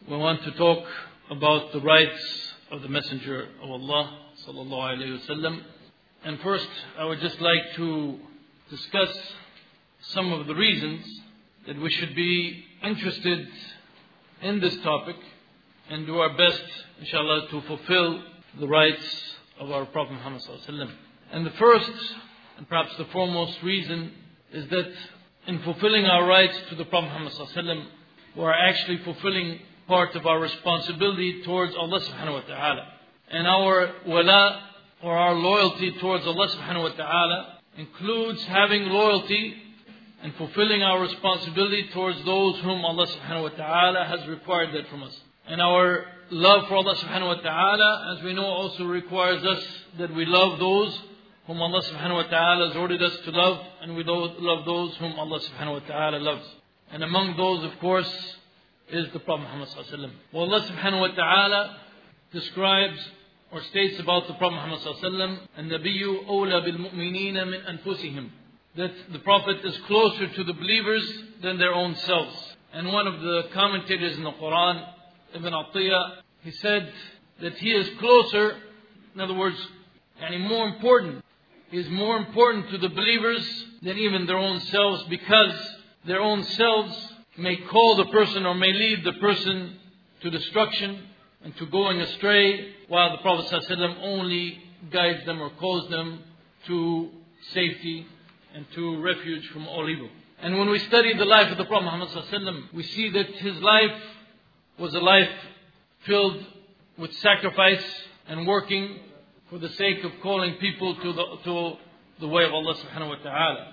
We want to talk about the rights of the Messenger of Allah sallallahu alaihi wasallam. And first, I would just like to discuss some of the reasons that we should be interested in this topic and do our best, inshallah, to fulfill the rights of our Prophet Muhammad sallallahu alaihi wasallam. And the first, and perhaps the foremost reason, is that in fulfilling our rights to the Prophet Muhammad sallallahu alaihi wasallam, we are actually fulfilling part of our responsibility towards Allah subhanahu wa ta'ala. And our wala, or our loyalty towards Allah subhanahu wa ta'ala, includes having loyalty and fulfilling our responsibility towards those whom Allah subhanahu wa ta'ala has required that from us. And our love for Allah subhanahu wa ta'ala, as we know, also requires us that we love those whom Allah subhanahu wa ta'ala has ordered us to love, and we love those whom Allah subhanahu wa ta'ala loves. And among those, of course, is the Prophet Muhammad sallallahu alaihi wasallam. Well, Allah subhanahu wa ta'ala describes or states about the Prophet Muhammad sallallahu alaihi wasallam, "An-Nabiyyu awla bil mu'minina min anfusihim," that the Prophet is closer to the believers than their own selves. And one of the commentators in the Quran, Ibn Atiyah, he said that he is closer, in other words, and more important. He is more important to the believers than even their own selves, because their own selves may call the person or may lead the person to destruction and to going astray, while the Prophet ﷺ only guides them or calls them to safety and to refuge from all evil. And when we study the life of the Prophet Muhammad ﷺ, we see that his life was a life filled with sacrifice and working for the sake of calling people to the way of Allah subhanahu wa ta'ala.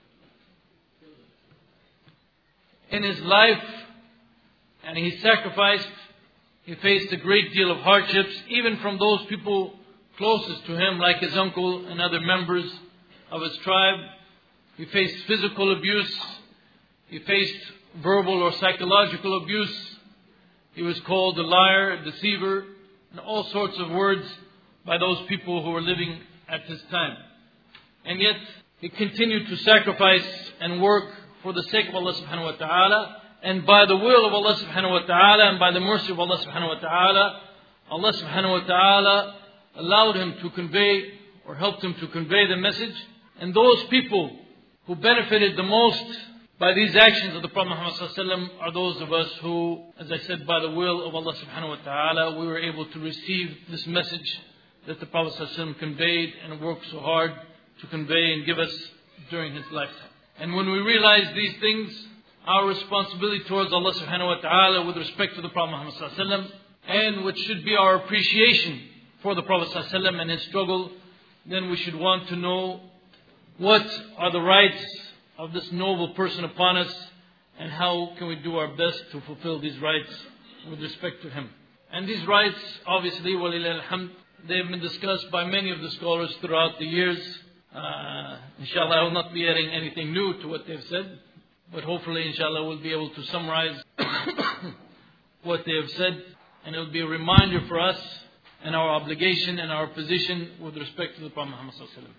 In his life, and he sacrificed, he faced a great deal of hardships, even from those people closest to him, like his uncle and other members of his tribe. He faced physical abuse. He faced verbal or psychological abuse. He was called a liar, a deceiver, and all sorts of words by those people who were living at his time. And yet, he continued to sacrifice and work for the sake of Allah subhanahu wa ta'ala, and by the will of Allah subhanahu wa ta'ala, and by the mercy of Allah subhanahu wa ta'ala, Allah subhanahu wa ta'ala allowed him to convey, or helped him to convey the message. And those people who benefited the most by these actions of the Prophet Muhammad sallallahu alaihi wasallam are those of us who, as I said, by the will of Allah subhanahu wa ta'ala, we were able to receive this message that the Prophet sallallahu alaihi wasallam conveyed and worked so hard to convey and give us during his lifetime. And when we realize these things, our responsibility towards Allah subhanahu wa ta'ala with respect to the Prophet Muhammad sallallahu alaihi wasallam, and which should be our appreciation for the Prophet sallallahu alaihi wasallam and his struggle, then we should want to know what are the rights of this noble person upon us, and how can we do our best to fulfill these rights with respect to him. And these rights, obviously, walillahil hamd, they have been discussed by many of the scholars throughout the years. Inshallah, I will not be adding anything new to what they've said, but hopefully, inshallah, we'll be able to summarize what they have said, and it will be a reminder for us and our obligation and our position with respect to the Prophet Muhammad sallallahu alaihi wasallam.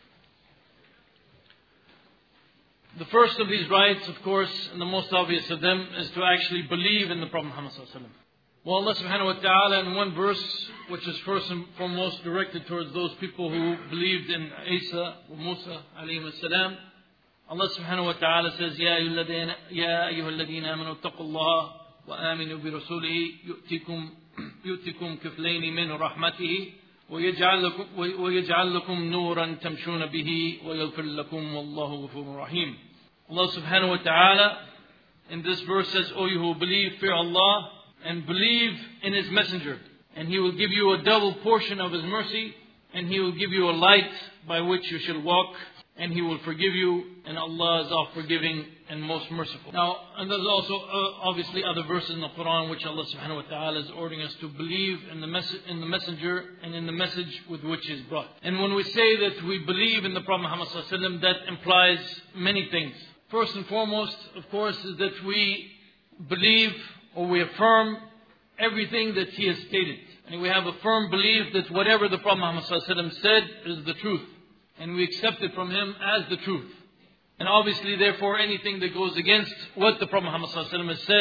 The first of these rights, of course, and the most obvious of them, is to actually believe in the Prophet Muhammad sallallahu alaihi wasallam. Well, Allah subhanahu wa ta'ala, in one verse, which is first and foremost directed towards those people who believed in Isa or Musa alayhi salam, Allah subhanahu wa ta'ala says, "Ya ayyuhalladhina amanu taqullaha wa aminu bi rasulihi yu'tikum kiflayni min rahmatihi wa yaj'al lakum nuran tamshuna bihi wa yaghfir lakum wallahu ghafurur rahim." Allah subhanahu wa ta'ala in this verse says, "O you who believe, fear Allah and believe in His Messenger, and He will give you a double portion of His mercy, and He will give you a light by which you shall walk, and He will forgive you, and Allah is all-forgiving and most merciful." Now, and there's also obviously other verses in the Quran which Allah subhanahu wa ta'ala is ordering us to believe in the Messenger and in the message with which He is brought. And when we say that we believe in the Prophet Muhammad sallallahu alaihi wasallam, that implies many things. First and foremost, of course, is that we believe or we affirm everything that he has stated. And we have a firm belief that whatever the Prophet Muhammad sallallahu alaihi wasallam said is the truth. And we accept it from him as the truth. And obviously, therefore, anything that goes against what the Prophet Muhammad sallallahu alaihi wasallam has said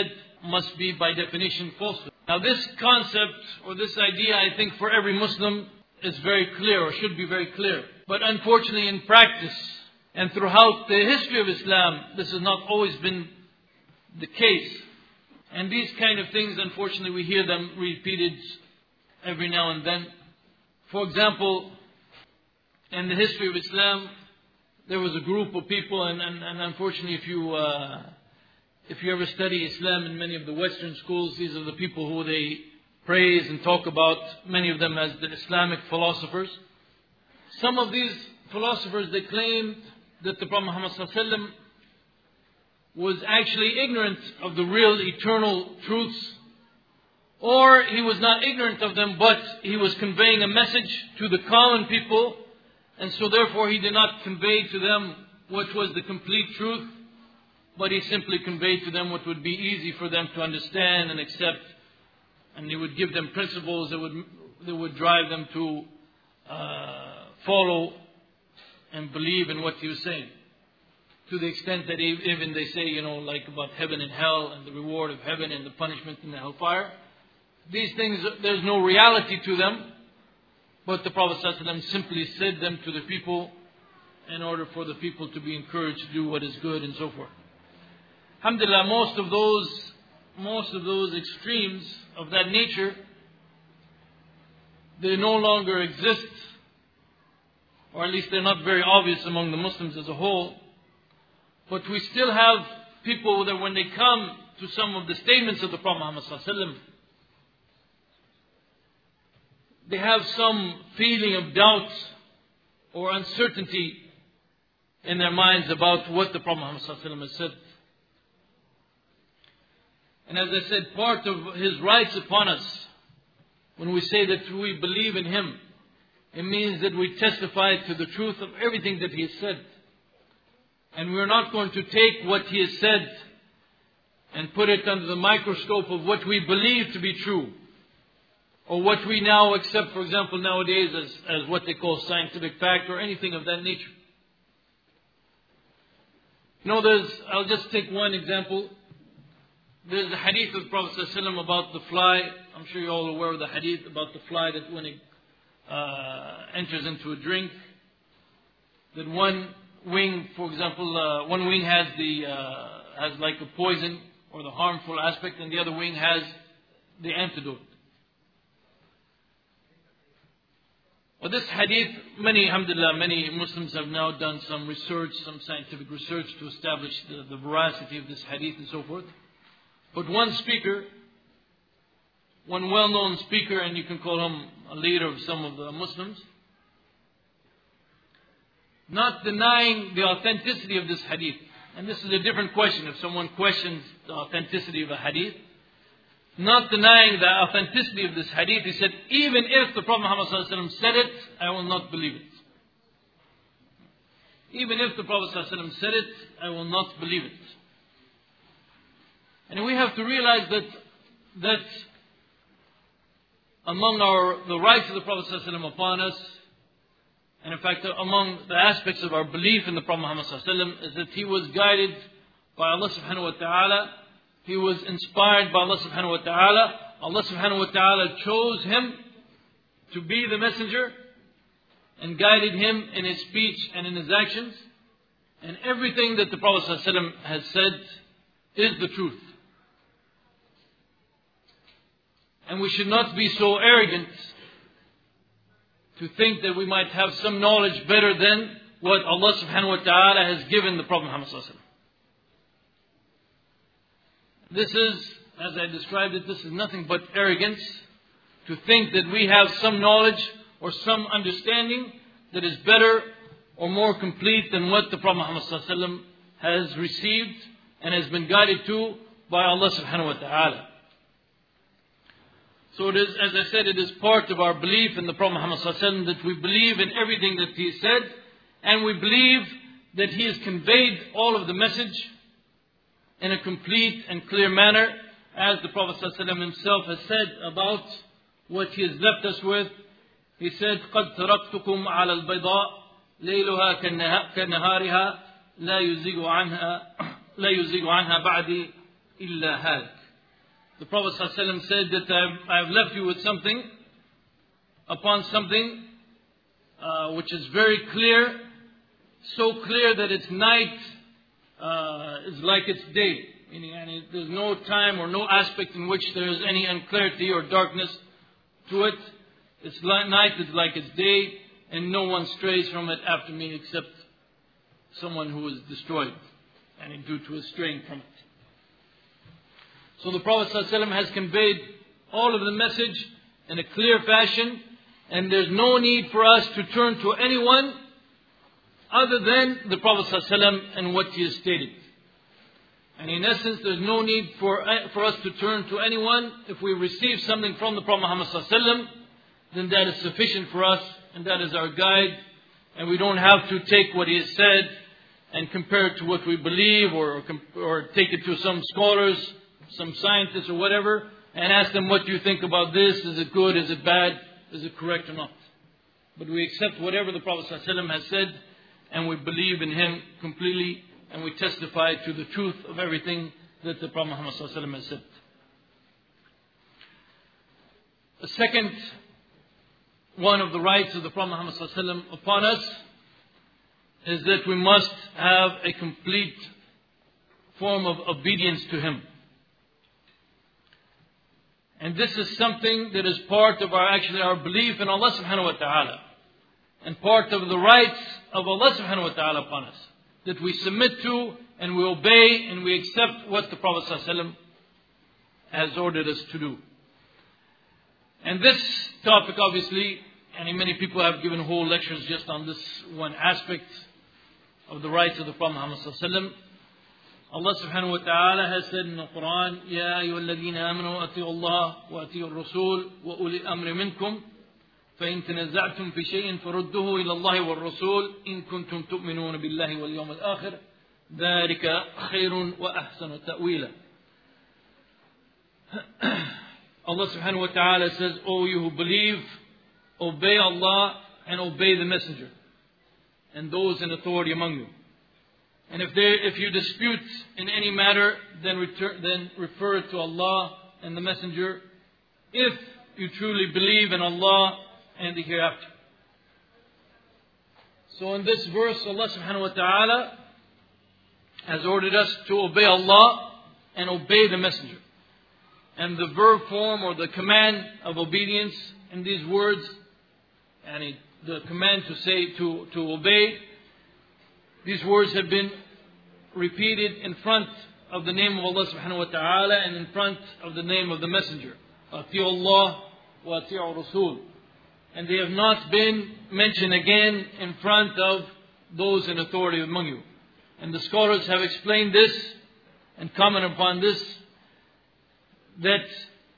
must be by definition falsehood. Now this concept or this idea, I think for every Muslim is very clear, or should be very clear. But unfortunately in practice and throughout the history of Islam, this has not always been the case. And these kind of things, unfortunately, we hear them repeated every now and then. For example, in the history of Islam, there was a group of people, and unfortunately, if you ever study Islam in many of the Western schools, these are the people who they praise and talk about, many of them as the Islamic philosophers. Some of these philosophers, they claimed that the Prophet Muhammad ﷺ was actually ignorant of the real eternal truths, or he was not ignorant of them, but he was conveying a message to the common people, and so therefore he did not convey to them what was the complete truth, but he simply conveyed to them what would be easy for them to understand and accept, and he would give them principles that would drive them to follow and believe in what he was saying. To the extent that even they say, like about heaven and hell and the reward of heaven and the punishment in the hellfire. These things, there's no reality to them. But the Prophet ﷺ simply said them to the people in order for the people to be encouraged to do what is good and so forth. Alhamdulillah, most of those extremes of that nature, they no longer exist. Or at least they're not very obvious among the Muslims as a whole. But we still have people that when they come to some of the statements of the Prophet Muhammad ﷺ, they have some feeling of doubt or uncertainty in their minds about what the Prophet Muhammad ﷺ has said. And as I said, part of his rights upon us, when we say that we believe in him, it means that we testify to the truth of everything that he has said. And we're not going to take what he has said and put it under the microscope of what we believe to be true, or what we now accept, for example, nowadays as what they call scientific fact or anything of that nature. I'll just take one example. There's a hadith of the Prophet ﷺ about the fly. I'm sure you're all aware of the hadith about the fly that when it enters into a drink, that one wing, for example, one wing has like a poison or the harmful aspect, and the other wing has the antidote. Well, this hadith, alhamdulillah, many Muslims have now done some research, some scientific research to establish the veracity of this hadith and so forth. But one well-known speaker, and you can call him a leader of some of the Muslims, not denying the authenticity of this hadith. And this is a different question. If someone questions the authenticity of a hadith, not denying the authenticity of this hadith, he said, even if the Prophet Muhammad ﷺ said it, I will not believe it. Even if the Prophet ﷺ said it, I will not believe it. And we have to realize that among the rights of the Prophet ﷺ upon us, and in fact, among the aspects of our belief in the Prophet Muhammad ﷺ is that he was guided by Allah subhanahu wa ta'ala. He was inspired by Allah subhanahu wa ta'ala. Allah subhanahu wa ta'ala chose him to be the messenger and guided him in his speech and in his actions. And everything that the Prophet ﷺ has said is the truth. And we should not be so arrogant to think that we might have some knowledge better than what Allah subhanahu wa ta'ala has given the Prophet Muhammad sallallahu alaihi wasallam. This is, as I described it, this is nothing but arrogance to think that we have some knowledge or some understanding that is better or more complete than what the Prophet Muhammad sallallahu alaihi wasallam has received and has been guided to by Allah subhanahu wa ta'ala. So it is, as I said, it is part of our belief in the Prophet Muhammad sallallahu alaihi wasallam that we believe in everything that he said, and we believe that he has conveyed all of the message in a complete and clear manner, as the Prophet sallallahu alaihi wasallam himself has said about what he has left us with. He said, قَدْ تَرَكْتُكُمْ عَلَى الْبَيْضَاءِ لَيْلُهَا كَنَّهَارِهَا لَا يُزِيغُ عَنْهَا بَعْدِي إِلَّا هَالِكٌ. the Prophet ﷺ said that I have left you with something, upon something which is very clear, so clear that its night is like its day. Meaning, there's no time or no aspect in which there is any unclarity or darkness to it. Its night is like its day, and no one strays from it after me except someone who is destroyed, and due to his straying from it. So the Prophet ﷺ has conveyed all of the message in a clear fashion, and there's no need for us to turn to anyone other than the Prophet ﷺ and what he has stated. And in essence, there's no need for us to turn to anyone. If we receive something from the Prophet Muhammad ﷺ, then that is sufficient for us, and that is our guide. And we don't have to take what he has said and compare it to what we believe, or take it to some scholars, some scientists or whatever, and ask them, what do you think about this? Is it good? Is it bad? Is it correct or not? But we accept whatever the Prophet ﷺ has said, and we believe in him completely, and we testify to the truth of everything that the Prophet Muhammad ﷺ has said. The second one of the rights of the Prophet Muhammad ﷺ upon us is that we must have a complete form of obedience to him. And this is something that is part of our belief in Allah subhanahu wa ta'ala, and part of the rights of Allah subhanahu wa ta'ala upon us, that we submit to and we obey and we accept what the Prophet sallallahu alaihi wasallam has ordered us to do. And this topic, obviously, and many people have given whole lectures just on this one aspect of the rights of the Prophet Muhammad sallallahu alaihi wasallam. Allah subhanahu wa ta'ala has said in the Quran, Ya ayyuhalladhina amanu ati'u Allah wa ati'u ar-rasul wa uli al-amri minkum فإن تنازعتم في شيء فردوه إلى الله والرسول إن كنتم تؤمنون بالله واليوم الآخر ذلك خير وأحسن تأويلا. Allah subhanahu wa ta'ala says, O you who believe, obey Allah and obey the messenger and those in authority among you. And if you dispute in any matter, then refer it to Allah and the messenger, if you truly believe in Allah and the hereafter. So in this verse, Allah subhanahu wa ta'ala has ordered us to obey Allah and obey the messenger. And the verb form or the command of obedience in these words, and the command to say, to obey, these words have been repeated in front of the name of Allah subhanahu wa ta'ala and in front of the name of the messenger. Ati'u Allah wa ati'u Rasul. And they have not been mentioned again in front of those in authority among you. And the scholars have explained this and commented upon this, that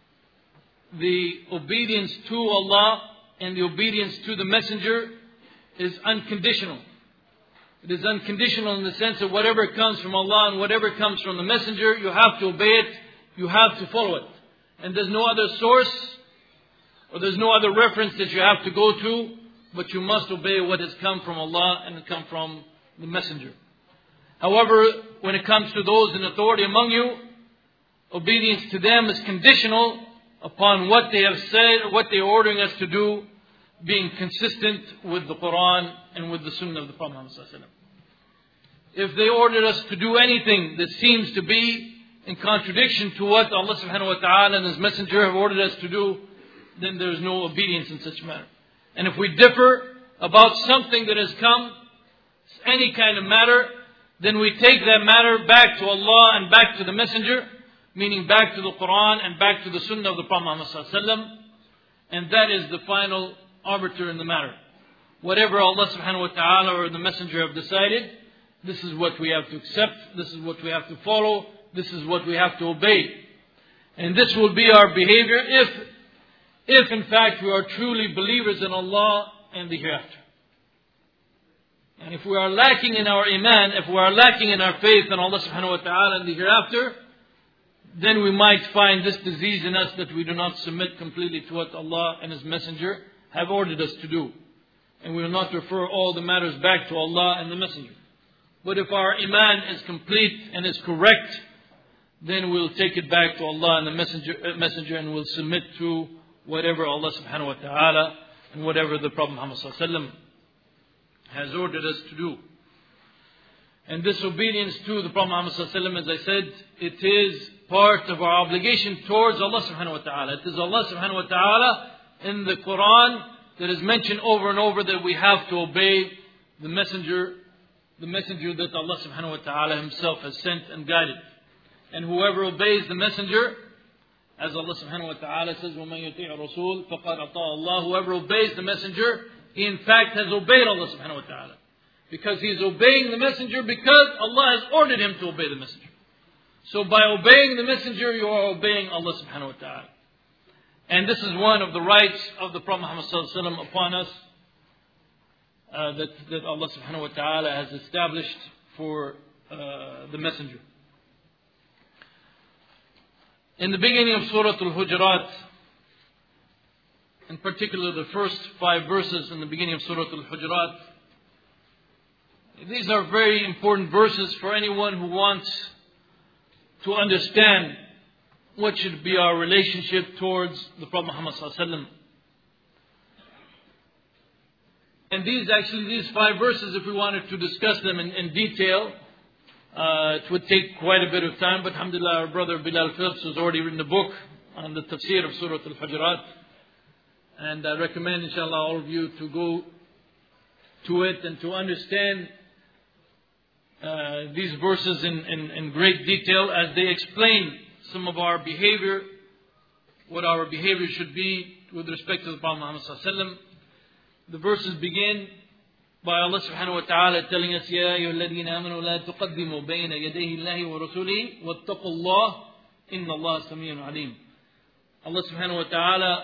the obedience to Allah and the obedience to the messenger is unconditional. It is unconditional in the sense of whatever comes from Allah and whatever comes from the messenger, you have to obey it, you have to follow it. And there's no other source or there's no other reference that you have to go to, but you must obey what has come from Allah and come from the messenger. However, when it comes to those in authority among you, obedience to them is conditional upon what they have said or what they are ordering us to do, being consistent with the Quran and with the Sunnah of the Prophet Muhammad sallallahu alaihi wasallam. If they ordered us to do anything that seems to be in contradiction to what Allah subhanahu wa ta'ala and His Messenger have ordered us to do, then there is no obedience in such matter. And if we differ about something that has come, any kind of matter, then we take that matter back to Allah and back to the Messenger, meaning back to the Quran and back to the Sunnah of the Prophet Muhammad sallallahu alaihi wasallam, and that is the final arbiter in the matter. Whatever Allah subhanahu wa ta'ala or the Messenger have decided, this is what we have to accept, this is what we have to follow, this is what we have to obey. And this will be our behavior if in fact we are truly believers in Allah and the hereafter. And if we are lacking in our iman, if we are lacking in our faith in Allah subhanahu wa ta'ala and the hereafter, then we might find this disease in us that we do not submit completely to what Allah and His Messenger have ordered us to do. And we will not refer all the matters back to Allah and the Messenger. But if our iman is complete and is correct, then we'll take it back to Allah and the messenger and we'll submit to whatever Allah subhanahu wa ta'ala and whatever the Prophet Muhammad sallallahu alaihi wasallam has ordered us to do. And this obedience to the Prophet Muhammad sallallahu alaihi wasallam, as I said, it is part of our obligation towards Allah subhanahu wa ta'ala. It is Allah subhanahu wa ta'ala in the Quran that is mentioned over and over that we have to obey the messenger that Allah subhanahu wa ta'ala himself has sent and guided. And whoever obeys the messenger, as Allah subhanahu wa ta'ala says, وَمَنْ يُطِيعُ الرَّسُولِ فَقَدْ أَطَاعَ اللَّهُ, whoever obeys the messenger, he in fact has obeyed Allah subhanahu wa ta'ala. Because he is obeying the messenger because Allah has ordered him to obey the messenger. So by obeying the messenger, you are obeying Allah subhanahu wa ta'ala. And this is one of the rights of the Prophet Muhammad sallallahu alaihi wasallam upon us, that Allah subhanahu wa ta'ala has established for the messenger. In the beginning of Surah Al-Hujurat, in particular the first 5 verses in the beginning of Surah Al-Hujurat, these are very important verses for anyone who wants to understand what should be our relationship towards the Prophet Muhammad sallallahu alaihi wasallam. And these 5 verses, if we wanted to discuss them in detail, it would take quite a bit of time. But alhamdulillah, our brother Bilal Phillips has already written a book on the tafsir of Surah Al-Hujurat. And I recommend, inshallah, all of you to go to it and to understand these verses in great detail as they explain some of our behavior, what our behavior should be with respect to the Prophet Muhammad sallallahu alaihi wasallam. The verses begin by Allah subhanahu wa ta'ala telling us, يَا أَيُّهَا الَّذِينَ آمَنُوا لَا تُقَدِّمُوا بَيْنَ يَدَيْهِ اللَّهِ وَرَسُولِهِ وَاتَّقُوا اللَّهِ إِنَّ اللَّهَ سَمِيعٌ عَلِيمٌ. Allah subhanahu wa ta'ala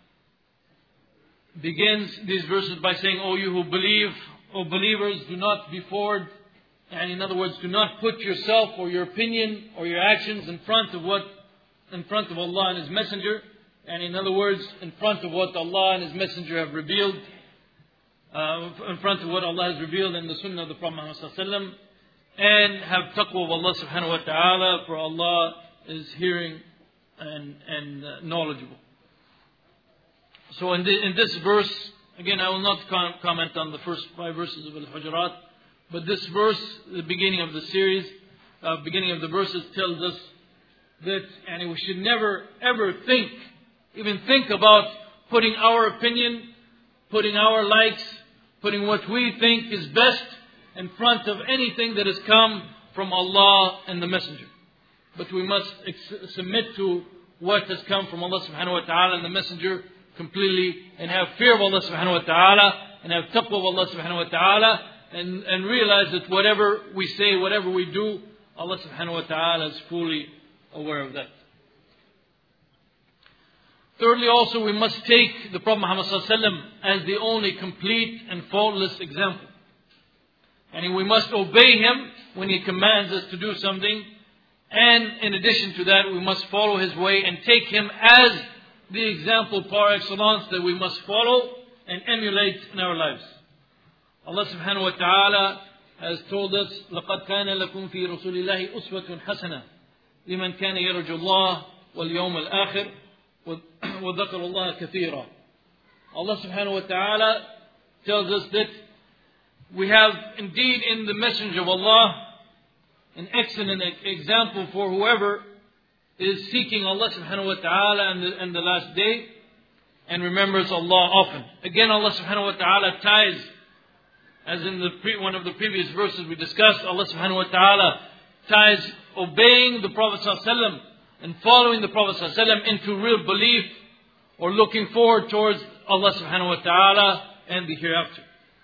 begins these verses by saying, O you who believe, O believers, do not be forward. And in other words, do not put yourself or your opinion or your actions in front of Allah and His Messenger. And in other words, in front of what Allah and His Messenger have revealed. In front of what Allah has revealed in the Sunnah of the Prophet Muhammad sallallahu alaihi wasallam, and have taqwa of Allah subhanahu wa ta'ala, for Allah is hearing and knowledgeable. So in this verse, again, I will not comment on the first 5 verses of Al-Hujurat, but this verse, the beginning of the series, beginning of the verses, tells us that we should never ever even think about putting our opinion, putting our likes, putting what we think is best in front of anything that has come from Allah and the Messenger. But we must submit to what has come from Allah subhanahu wa ta'ala and the Messenger completely, and have fear of Allah subhanahu wa ta'ala, and have taqwa of Allah subhanahu wa ta'ala, and realize that whatever we say, whatever we do, Allah subhanahu wa ta'ala is fully aware of that. Thirdly, also, we must take the Prophet Muhammad sallallahu alaihi wasallam as the only complete and faultless example. And we must obey him when he commands us to do something. And in addition to that, we must follow his way and take him as the example par excellence that we must follow and emulate in our lives. Allah subhanahu wa ta'ala has told us, لَقَدْ كَانَ لَكُمْ فِي رَسُولِ اللَّهِ أُسْوَةٌ حَسَنَةٌ لِمَنْ كَانَ يَرْجُو اللَّهَ وَالْيَوْمَ الْآخِرِ وَذَكَرَ اللَّهَ كَثِيرًا. Allah subhanahu wa ta'ala tells us that we have indeed in the Messenger of Allah an excellent example for whoever is seeking Allah subhanahu wa ta'ala and the last day and remembers Allah often. Again, Allah subhanahu wa ta'ala ties, as in one of the previous verses we discussed, Allah subhanahu wa ta'ala ties obeying the Prophet sallallahu alaihi wasallam and following the Prophet sallallahu alaihi wasallam into real belief or looking forward towards Allah subhanahu wa ta'ala and the hereafter.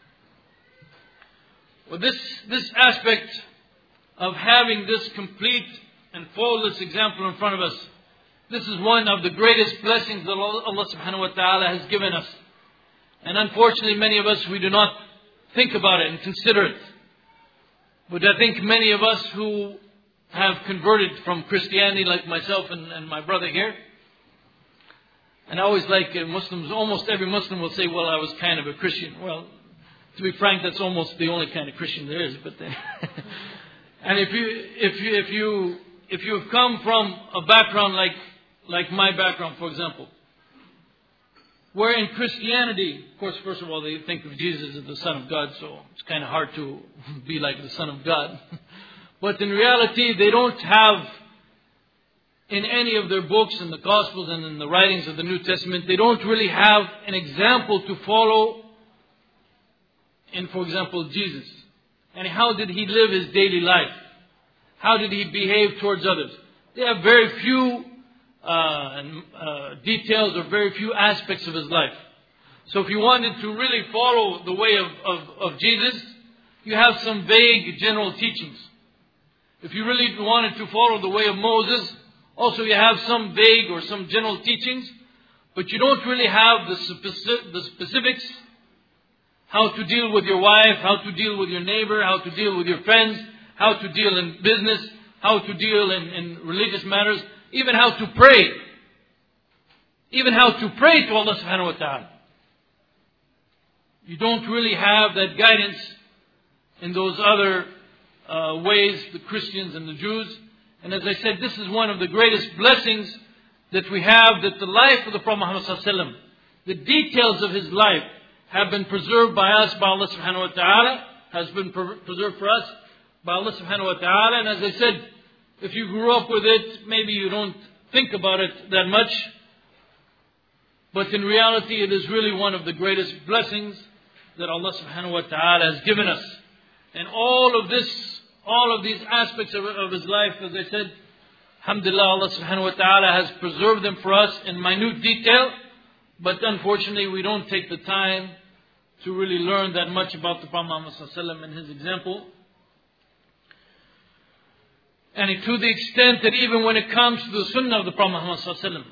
Well, this aspect of having this complete and faultless example in front of us, this is one of the greatest blessings that Allah subhanahu wa ta'ala has given us. And unfortunately, many of us, we do not think about it and consider it. But I think many of us who have converted from Christianity, like myself and my brother here, and I always like Muslims, almost every Muslim will say, well, I was kind of a Christian. Well, to be frank, that's almost the only kind of Christian there is. But then and if you if you've come from a background like my background, for example, where in Christianity, of course, first of all, they think of Jesus as the Son of God, so it's kind of hard to be like the Son of God. But in reality, they don't have, in any of their books, in the Gospels and in the writings of the New Testament, they don't really have an example to follow in, for example, Jesus. And how did he live his daily life? How did he behave towards others? They have very few details or very few aspects of his life. So if you wanted to really follow the way of Jesus, you have some vague general teachings. If you really wanted to follow the way of Moses, also you have some vague or some general teachings, but you don't really have the specifics. How to deal with your wife, how to deal with your neighbor, how to deal with your friends, how to deal in business, how to deal in religious matters, even how to pray. Even how to pray to Allah subhanahu wa ta'ala. You don't really have that guidance in those other ways, the Christians and the Jews. And as I said, this is one of the greatest blessings that we have, that the life of the Prophet Muhammad sallallahu alaihi wasallam, the details of his life, have been preserved by us, by Allah subhanahu wa ta'ala, has been preserved for us by Allah subhanahu wa ta'ala. And as I said, if you grew up with it, maybe you don't think about it that much. But in reality, it is really one of the greatest blessings that Allah subhanahu wa ta'ala has given us. And all of these aspects of his life, as I said, alhamdulillah, Allah subhanahu wa ta'ala has preserved them for us in minute detail. But unfortunately, we don't take the time to really learn that much about the Prophet Muhammad sallallahu alaihi wasallam and his example. And to the extent that even when it comes to the sunnah of the Prophet Muhammad sallallahu alaihi wasallam,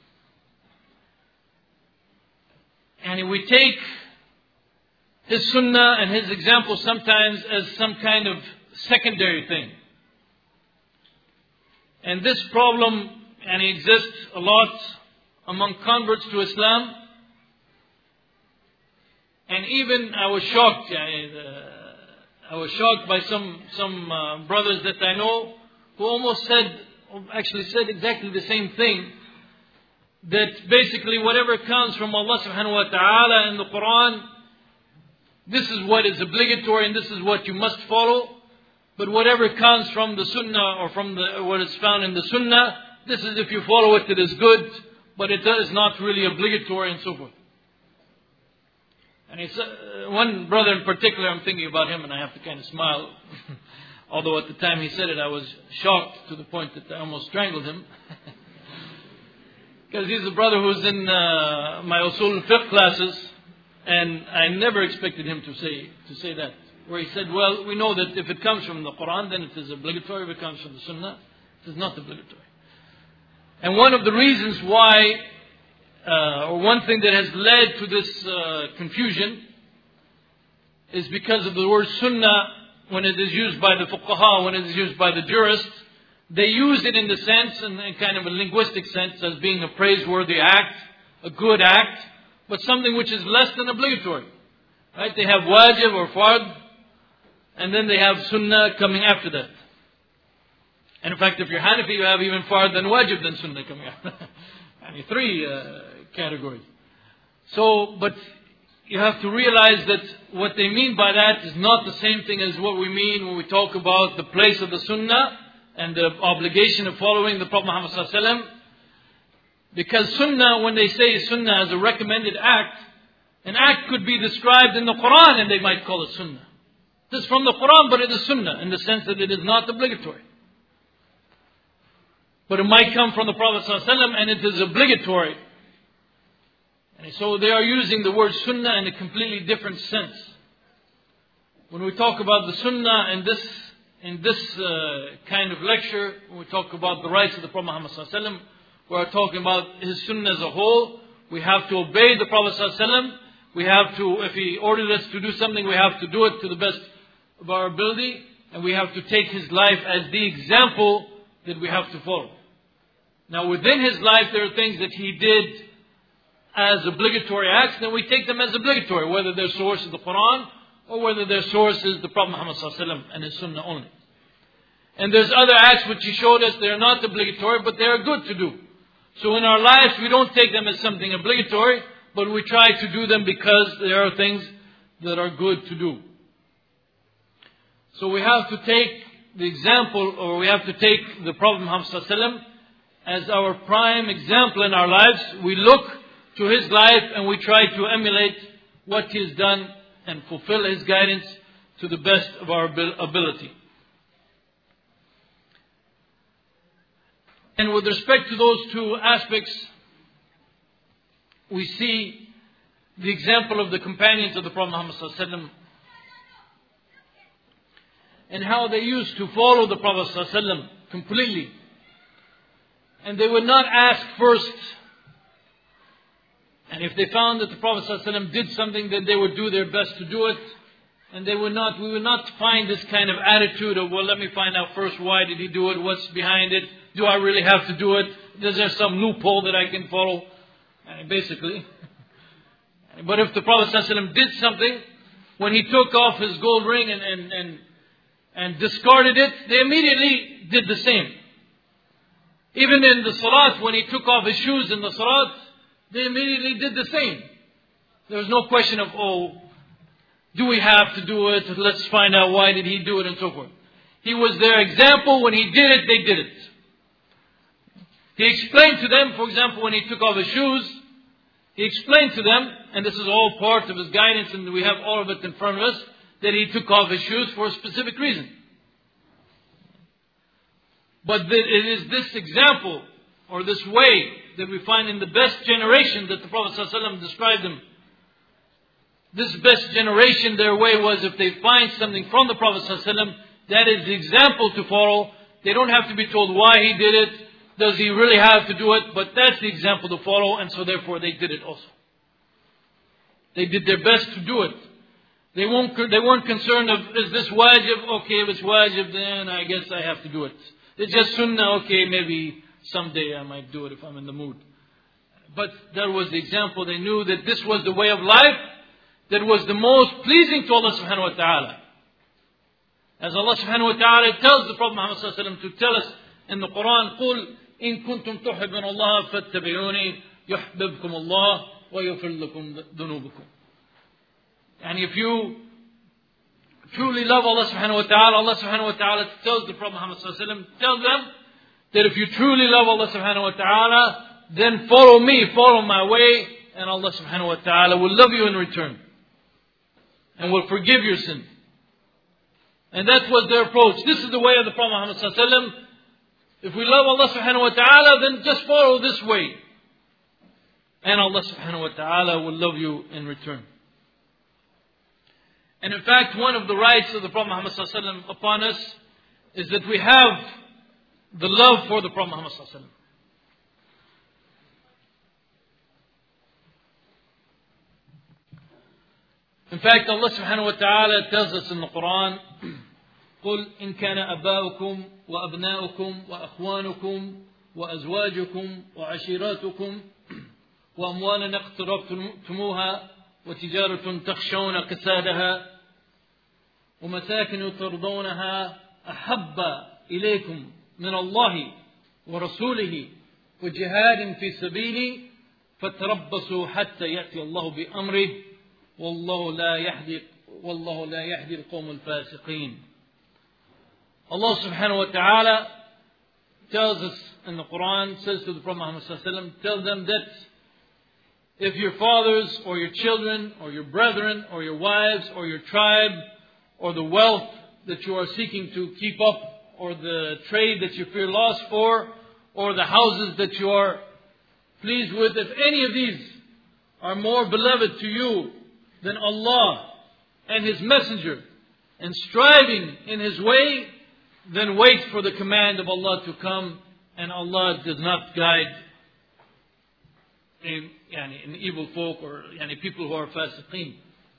and we take his sunnah and his example sometimes as some kind of secondary thing. And this problem exists a lot among converts to Islam. And even I was shocked. I was shocked by some brothers that I know who almost said exactly the same thing. That basically whatever comes from Allah subhanahu wa ta'ala in the Quran, this is what is obligatory and this is what you must follow. But whatever comes from the sunnah or from what is found in the sunnah, this is if you follow it, it is good. But it is not really obligatory and so forth. And one brother in particular, I'm thinking about him and I have to kind of smile. Although at the time he said it, I was shocked to the point that I almost strangled him. Because he's a brother who's in my usul fiqh classes. And I never expected him to say that. Where he said, well, we know that if it comes from the Quran, then it is obligatory. If it comes from the Sunnah, it is not obligatory. And one of the reasons why, or one thing that has led to this confusion, is because of the word Sunnah, when it is used by the fuqaha, when it is used by the jurists, they use it in the sense, in kind of a linguistic sense, as being a praiseworthy act, a good act, but something which is less than obligatory. Right? They have wajib or fard, and then they have sunnah coming after that. And in fact, if you're Hanafi, you have even fard than wajib than sunnah coming after. Three categories. So, but you have to realize that what they mean by that is not the same thing as what we mean when we talk about the place of the sunnah and the obligation of following the Prophet Muhammad sallallahu alaihi wasallam. Because sunnah, when they say sunnah as a recommended act, an act could be described in the Quran and they might call it sunnah. It is from the Quran, but it is sunnah in the sense that it is not obligatory. But it might come from the Prophet ﷺ and it is obligatory. And so they are using the word sunnah in a completely different sense. When we talk about the sunnah in this kind of lecture, when we talk about the rights of the Prophet Muhammad ﷺ, we are talking about his sunnah as a whole. We have to obey the Prophet ﷺ. We have to, if he ordered us to do something, we have to do it to the best of our ability. And we have to take his life as the example that we have to follow. Now within his life there are things that he did as obligatory acts, then we take them as obligatory, whether their source is the Quran or whether their source is the Prophet Muhammad ﷺ and his sunnah only. And there's other acts which He showed us they are not obligatory, but they are good to do. So in our lives, we don't take them as something obligatory, but we try to do them because there are things that are good to do. So we have to take the example, or we have to take the Prophet Muhammad ﷺ as our prime example in our lives. We look to his life and we try to emulate what he has done and fulfill his guidance to the best of our ability. And with respect to those two aspects, we see the example of the companions of the Prophet Muhammad ﷺ and how they used to follow the Prophet ﷺ completely. And they would not ask first. And if they found that the Prophet ﷺ did something, then they would do their best to do it. And we would not find this kind of attitude of, well, let me find out first, why did he do it? What's behind it? Do I really have to do it? Is there some loophole that I can follow? Basically. But if the Prophet ﷺ did something, when he took off his gold ring and discarded it, they immediately did the same. Even in the salat, when he took off his shoes in the salat, they immediately did the same. There was no question of, do we have to do it? Let's find out why did he do it and so forth. He was their example. When he did it, they did it. He explained to them, for example, when he took off his shoes, he explained to them, and this is all part of his guidance, and we have all of it in front of us, that he took off his shoes for a specific reason. But it is this example, or this way, that we find in the best generation that the Prophet ﷺ described them. This best generation, their way was, if they find something from the Prophet ﷺ, that is the example to follow. They don't have to be told why he did it. Does he really have to do it? But that's the example to follow, and so therefore they did it also. They did their best to do it. They weren't concerned of, is this wajib? Okay, if it's wajib, then I guess I have to do it. It's just sunnah, okay, maybe someday I might do it if I'm in the mood. But that was the example. They knew that this was the way of life that was the most pleasing to Allah subhanahu wa ta'ala. As Allah subhanahu wa ta'ala tells the Prophet Muhammad sallallahu alayhi wa sallam to tell us in the Quran, قُلْ إِن كُنْتُمْ تُحِبُّونَ اللَّهَ فَاتَّبِعُونِي يُحْبِبْكُمُ اللَّهُ وَيَغْفِرْ لَكُمْ ذُنُوبَكُمْ. And if you truly love Allah subhanahu wa ta'ala, Allah subhanahu wa ta'ala tells the Prophet Muhammad sallallahu alayhi wa sallam, tell them that if you truly love Allah subhanahu wa ta'ala, then follow me, follow my way, and Allah subhanahu wa ta'ala will love you in return. And will forgive your sin. And that was their approach. This is the way of the Prophet Muhammad sallallahu alayhi wa sallam. If we love Allah subhanahu wa ta'ala, then just follow this way. And Allah subhanahu wa ta'ala will love you in return. And in fact, one of the rights of the Prophet Muhammad sallallahu alaihi wasallam upon us is that we have the love for the Prophet Muhammad sallallahu alaihi wasallam. In fact, Allah subhanahu wa ta'ala tells us in the Quran, قُلْ إِن كَانَ أَبَاؤُكُمْ وَأَبْنَاؤُكُمْ وَأَخْوَانُكُمْ وَأَزْوَاجُكُمْ وَعَشِيرَاتُكُمْ وَأَمْوَالًا اقْتَرَفْتُمُوهَا وَتِجَارَةٌ تَخْشَوْنَ كَسَادَهَا وَمَسَاكِنُ تَرْضَوْنَهَا أَحَبَّ إِلَيْكُمْ مِنَ اللَّهِ وَرَسُولِهِ وَجِهَادٍ فِي سَبِيلِهِ فَتَرَبَّصُوا حَتَّى يَأْتِيَ اللَّهُ بِأَمْرِهِ وَاللَّهُ لَا يَهْدِي الْقَوْمَ الْفَاسِقِينَ. Allah subhanahu wa ta'ala tells us in the Quran, says to the Prophet Muhammad sallallahu alaihi wasallam, tell them that if your fathers or your children or your brethren or your wives or your tribe or the wealth that you are seeking to keep up or the trade that you fear loss for or the houses that you are pleased with, if any of these are more beloved to you than Allah and His Messenger and striving in His way, then wait for the command of Allah to come, and Allah does not guide an evil folk or people who are fasiqeen.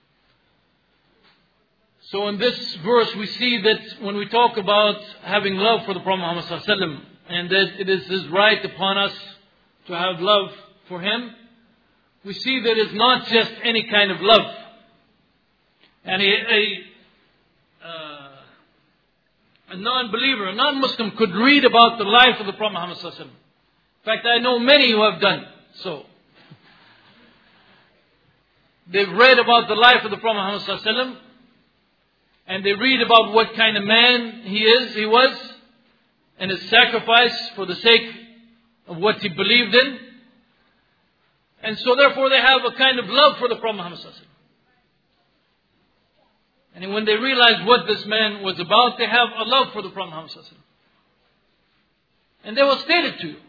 So in this verse we see that when we talk about having love for the Prophet Muhammad sallallahu alaihi wasallam, and that it is his right upon us to have love for him, we see that it's not just any kind of love. And a non-believer, a non-Muslim could read about the life of the Prophet Muhammad sallallahu alaihi wasallam. In fact, I know many who have done so. They've read about the life of the Prophet Muhammad sallallahu alaihi wasallam, and they read about what kind of man he was, and his sacrifice for the sake of what he believed in. And so therefore they have a kind of love for the Prophet Muhammad sallallahu alaihi wasallam. And when they realize what this man was about, they have a love for the Prophet Muhammad sallallahu alaihi wasallam. And they will state it to you.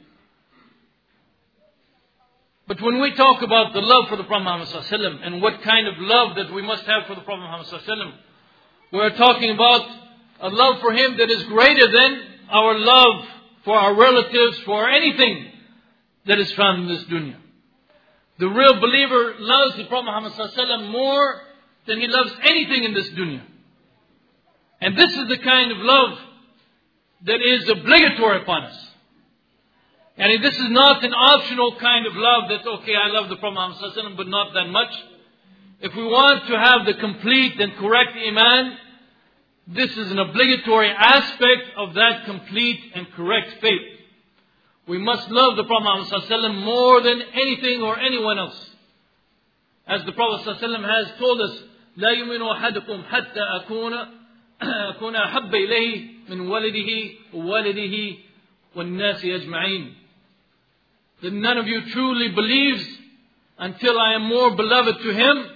But when we talk about the love for the Prophet Muhammad sallallahu alaihi wasallam and what kind of love that we must have for the Prophet Muhammad sallallahu alaihi wasallam, we're talking about a love for him that is greater than our love for our relatives, for anything that is found in this dunya. The real believer loves the Prophet Muhammad sallallahu alaihi wasallam more than he loves anything in this dunya. And this is the kind of love that is obligatory upon us. And this is not an optional kind of love that, okay, I love the Prophet Muhammad sallallahu alaihi wasallam, but not that much. If we want to have the complete and correct iman, this is an obligatory aspect of that complete and correct faith. We must love the Prophet Muhammad sallallahu alaihi wasallam more than anything or anyone else. As the Prophet sallallahu alaihi wasallam has told us, لا يؤمن أحدكم حتى أكون أحب إليه من ولده والناس أجمعين. That none of you truly believes until I am more beloved to him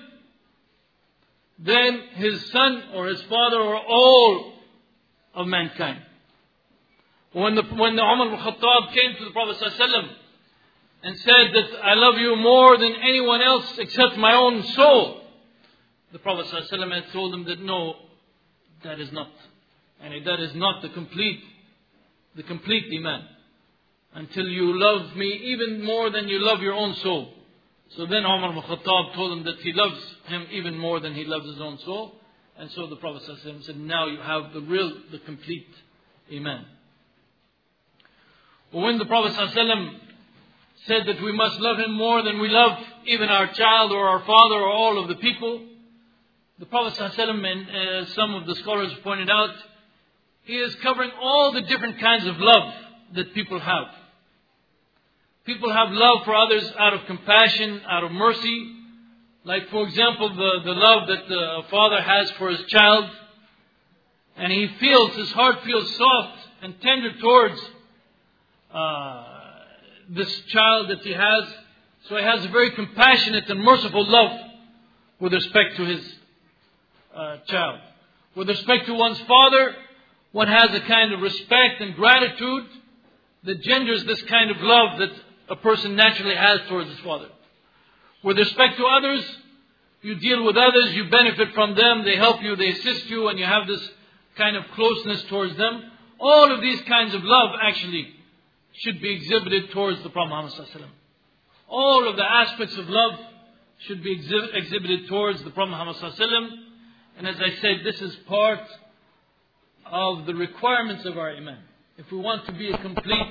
than his son or his father or all of mankind. When the Umar ibn Khattab came to the Prophet ﷺ and said that I love you more than anyone else except my own soul, the Prophet ﷺ had told him that no, that is not. And that is not the complete iman. Until you love me even more than you love your own soul. So then Umar ibn Khattab told him that he loves him even more than he loves his own soul. And so the Prophet ﷺ said, now you have the complete iman. When the Prophet ﷺ said that we must love him more than we love even our child or our father or all of the people, the Prophet ﷺ, and some of the scholars pointed out, he is covering all the different kinds of love that people have. People have love for others out of compassion, out of mercy. Like, for example, the love that the father has for his child. And his heart feels soft and tender towards this child that he has. So he has a very compassionate and merciful love with respect to his child. With respect to one's father, one has a kind of respect and gratitude that genders this kind of love that a person naturally has towards his father. With respect to others, you deal with others, you benefit from them, they help you, they assist you, and you have this kind of closeness towards them. All of these kinds of love actually should be exhibited towards the Prophet Muhammad sallallahu alaihi wasallam. All of the aspects of love should be exhibited towards the Prophet Muhammad sallallahu alaihi wasallam. And as I said, this is part of the requirements of our iman. If we want to be a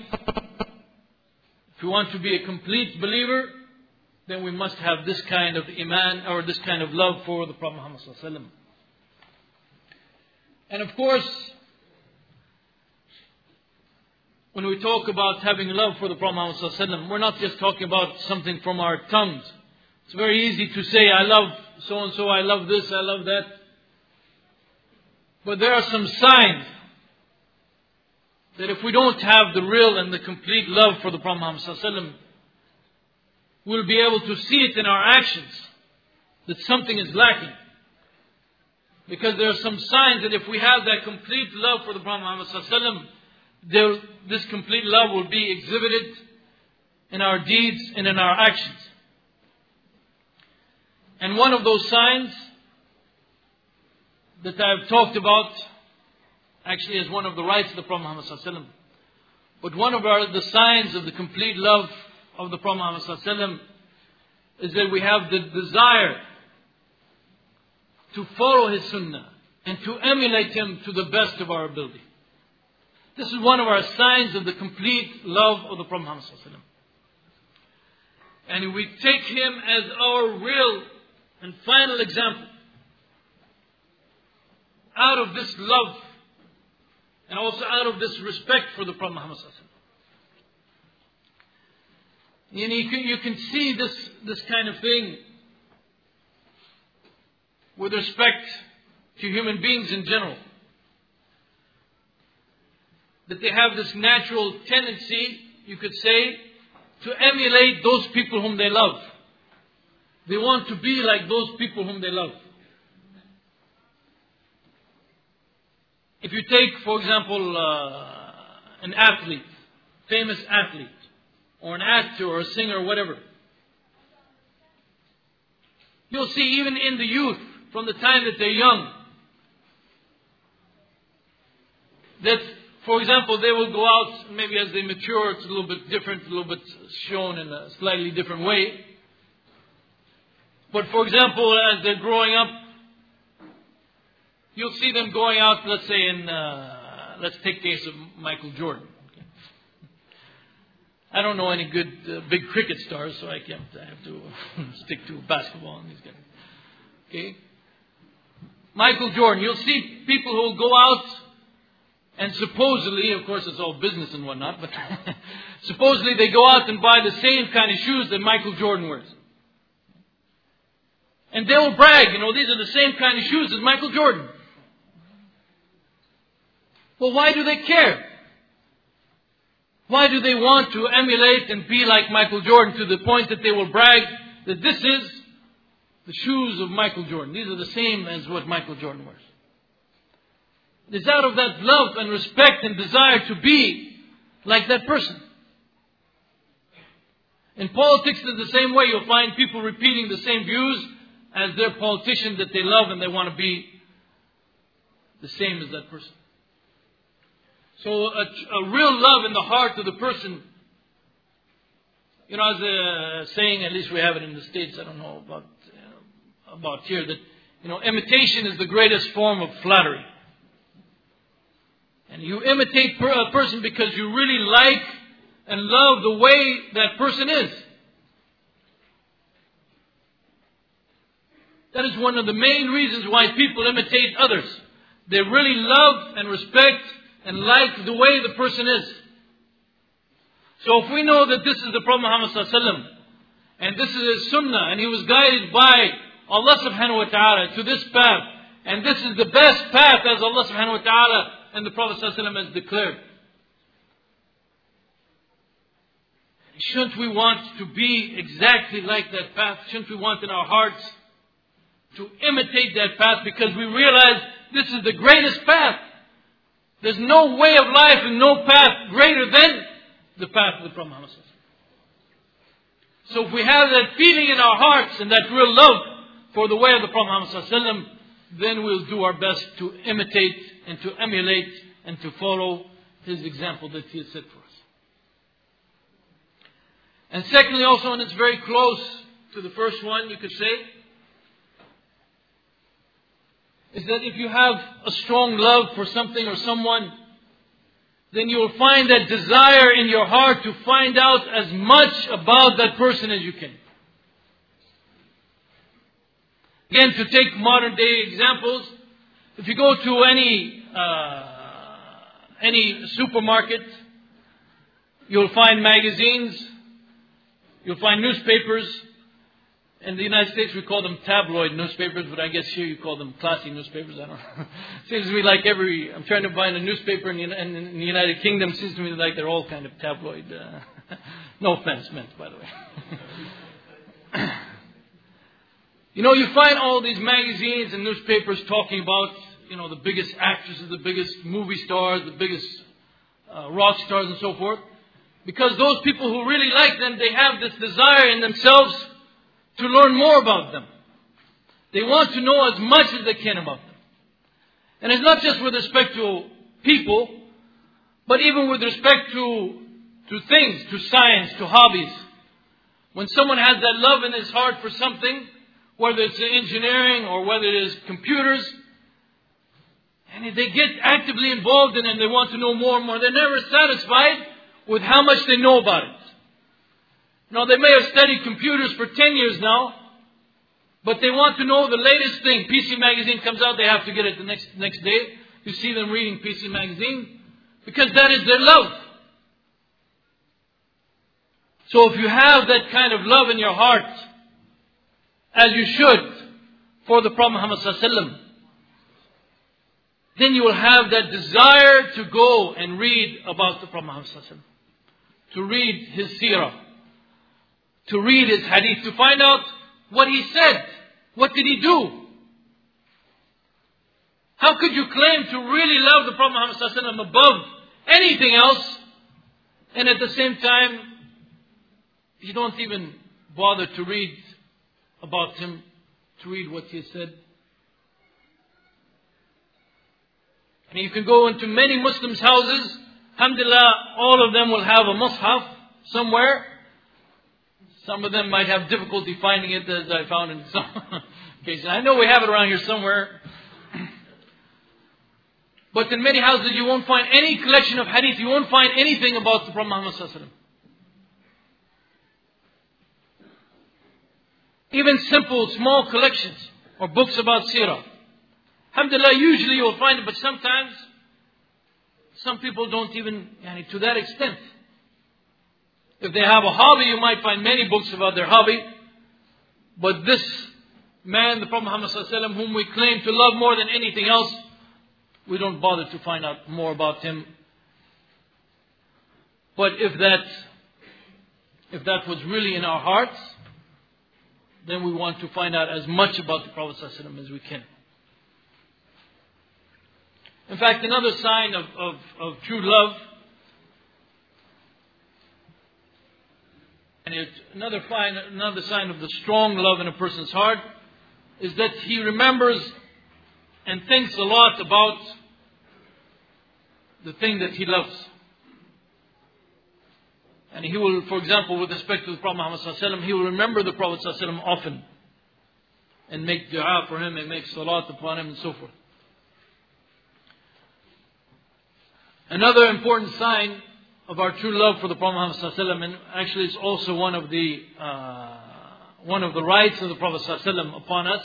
complete believer, then we must have this kind of iman or this kind of love for the Prophet Muhammad sallallahu alaihi wasallam. And of course, when we talk about having love for the Prophet Muhammad sallallahu alaihi wasallam, we're not just talking about something from our tongues. It's very easy to say, I love so and so, I love this, I love that. But there are some signs that if we don't have the real and the complete love for the Prophet Muhammad sallallahu alaihi wasallam, we'll be able to see it in our actions that something is lacking. Because there are some signs that if we have that complete love for the Prophet Muhammad sallallahu alaihi wasallam, this complete love will be exhibited in our deeds and in our actions. And one of those signs that I've talked about actually is one of the rights of the Prophet Muhammad sallallahu alaihi wasallam. But one of the signs of the complete love of the Prophet Muhammad sallallahu alaihi wasallam is that we have the desire to follow his sunnah and to emulate him to the best of our ability. This is one of our signs of the complete love of the Prophet Muhammad sallallahu alaihi wasallam. And we take him as our real and final example. Out of this love And also out of this respect for the Prophet Muhammad sallallahu alaihi wasallam. You can see this kind of thing with respect to human beings in general. That they have this natural tendency, you could say, to emulate those people whom they love. They want to be like those people whom they love. If you take, for example, an athlete, famous athlete, or an actor or a singer or whatever, you'll see even in the youth, from the time that they're young, that, for example, they will go out, maybe as they mature, it's a little bit different, a little bit shown in a slightly different way. But for example, as they're growing up, you'll see them going out, let's say let's take the case of Michael Jordan. Okay. I don't know any good big cricket stars, so I have to stick to basketball and these guys. Okay. Michael Jordan, you'll see people who will go out and supposedly, of course it's all business and whatnot, but supposedly they go out and buy the same kind of shoes that Michael Jordan wears. And they will brag, these are the same kind of shoes as Michael Jordan. Well, why do they care? Why do they want to emulate and be like Michael Jordan to the point that they will brag that this is the shoes of Michael Jordan? These are the same as what Michael Jordan wears. It's out of that love and respect and desire to be like that person. In politics, it's the same way. You'll find people repeating the same views as their politician that they love, and they want to be the same as that person. So a real love in the heart of the person, as a saying, at least we have it in the States, I don't know about here, that, imitation is the greatest form of flattery. And you imitate a person because you really like and love the way that person is. That is one of the main reasons why people imitate others. They really love and respect and like the way the person is. So if we know that this is the Prophet Muhammad sallallahu alaihi wasallam, and this is his sunnah, and he was guided by Allah subhanahu wa ta'ala to this path, and this is the best path as Allah subhanahu wa ta'ala and the Prophet sallallahu alaihi wasallam has declared. Shouldn't we want to be exactly like that path? Shouldn't we want in our hearts to imitate that path, because we realize this is the greatest path? There's no way of life and no path greater than the path of the Prophet Muhammad. So if we have that feeling in our hearts and that real love for the way of the Prophet Muhammad, then we'll do our best to imitate and to emulate and to follow his example that he has set for us. And secondly also, and it's very close to the first one, you could say, is that if you have a strong love for something or someone, then you will find that desire in your heart to find out as much about that person as you can. Again, to take modern day examples, if you go to any supermarket, you'll find magazines, you'll find newspapers. In the United States, we call them tabloid newspapers, but I guess here you call them classy newspapers. I don't know. Seems to me like I'm trying to find a newspaper in the United Kingdom. Seems to me like they're all kind of tabloid. No offense meant, by the way. You find all these magazines and newspapers talking about, the biggest actresses, the biggest movie stars, the biggest rock stars and so forth. Because those people who really like them, they have this desire in themselves to learn more about them. They want to know as much as they can about them. And it's not just with respect to people, but even with respect to things, to science, to hobbies. When someone has that love in his heart for something, whether it's engineering or whether it is computers, and they get actively involved in it and they want to know more and more, they're never satisfied with how much they know about it. Now, they may have studied computers for 10 years now, but they want to know the latest thing. PC Magazine comes out, they have to get it the next day. You see them reading PC Magazine. Because that is their love. So if you have that kind of love in your heart, as you should, for the Prophet Muhammad sallallahu alaihi wasallam, then you will have that desire to go and read about the Prophet Muhammad sallallahu alaihi wasallam, to read his seerah, to read his hadith, to find out what he said, what did he do. How could you claim to really love the Prophet Muhammad sallallahu alaihi wasallam above anything else, and at the same time you don't even bother to read about him, to read what he said? And you can go into many Muslims' houses, alhamdulillah, all of them will have a mushaf somewhere. Some of them might have difficulty finding it, as I found in some cases. I know we have it around here somewhere. But in many houses you won't find any collection of hadith. You won't find anything about the Prophet Muhammad sallallahu alaihi wasallam. Even simple, small collections or books about seerah. Alhamdulillah, usually you'll find it, but sometimes some people don't even, to that extent. If they have a hobby, you might find many books about their hobby. But this man, the Prophet Muhammad sallallahu alaihi wasallam, whom we claim to love more than anything else, we don't bother to find out more about him. But if that was really in our hearts, then we want to find out as much about the Prophet sallallahu alaihi wasallam as we can. In fact, another sign of true love, and another sign of the strong love in a person's heart, is that he remembers and thinks a lot about the thing that he loves. And he will, for example, with respect to the Prophet Muhammad sallallahu alaihi wasallam, he will remember the Prophet sallallahu alaihi wasallam often and make dua for him and make salat upon him and so forth. Another important sign of our true love for the Prophet Muhammad sallallahu alaihi wasallam, and actually it's also one of the rights of the Prophet sallallahu alaihi wasallam upon us,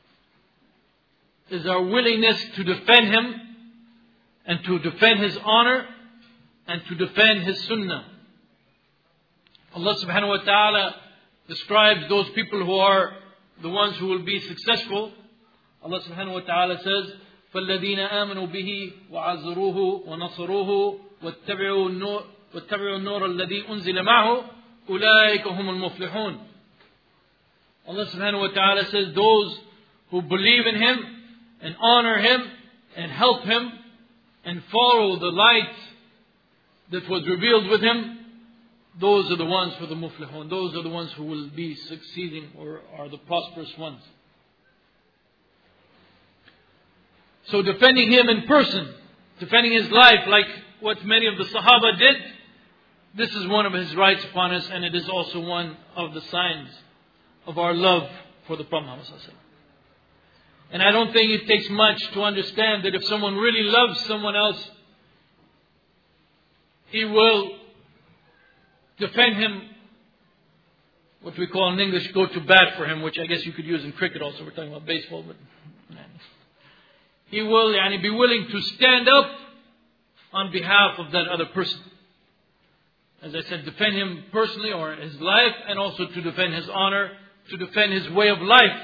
is our willingness to defend him and to defend his honor and to defend his sunnah. Allah subhanahu wa ta'ala describes those people who are the ones who will be successful. Allah subhanahu wa ta'ala says, فَالَّذِينَ آمَنُوا بِهِ وَعَزَّرُوهُ وَنَصَرُوهُ وَاتَّبِعُوا النُّورَ الَّذِي أُنزِلَ مَعَهُ أُولَٰئِكَ هُمُ الْمُفْلِحُونَ. Allah subhanahu wa ta'ala says, those who believe in him and honor him and help him and follow the light that was revealed with him, those are the ones who are the muflihun. Those are the ones who will be succeeding or are the prosperous ones. So defending him in person, defending his life like what many of the Sahaba did, this is one of his rights upon us, and it is also one of the signs of our love for the Prophet Muhammad sallallahu alaihi wasallam. And I don't think it takes much to understand that if someone really loves someone else, he will defend him, what we call in English, go to bat for him, which I guess you could use in cricket also. We're talking about baseball, but he will be willing to stand up on behalf of that other person. As I said, defend him personally or his life, and also to defend his honor, to defend his way of life.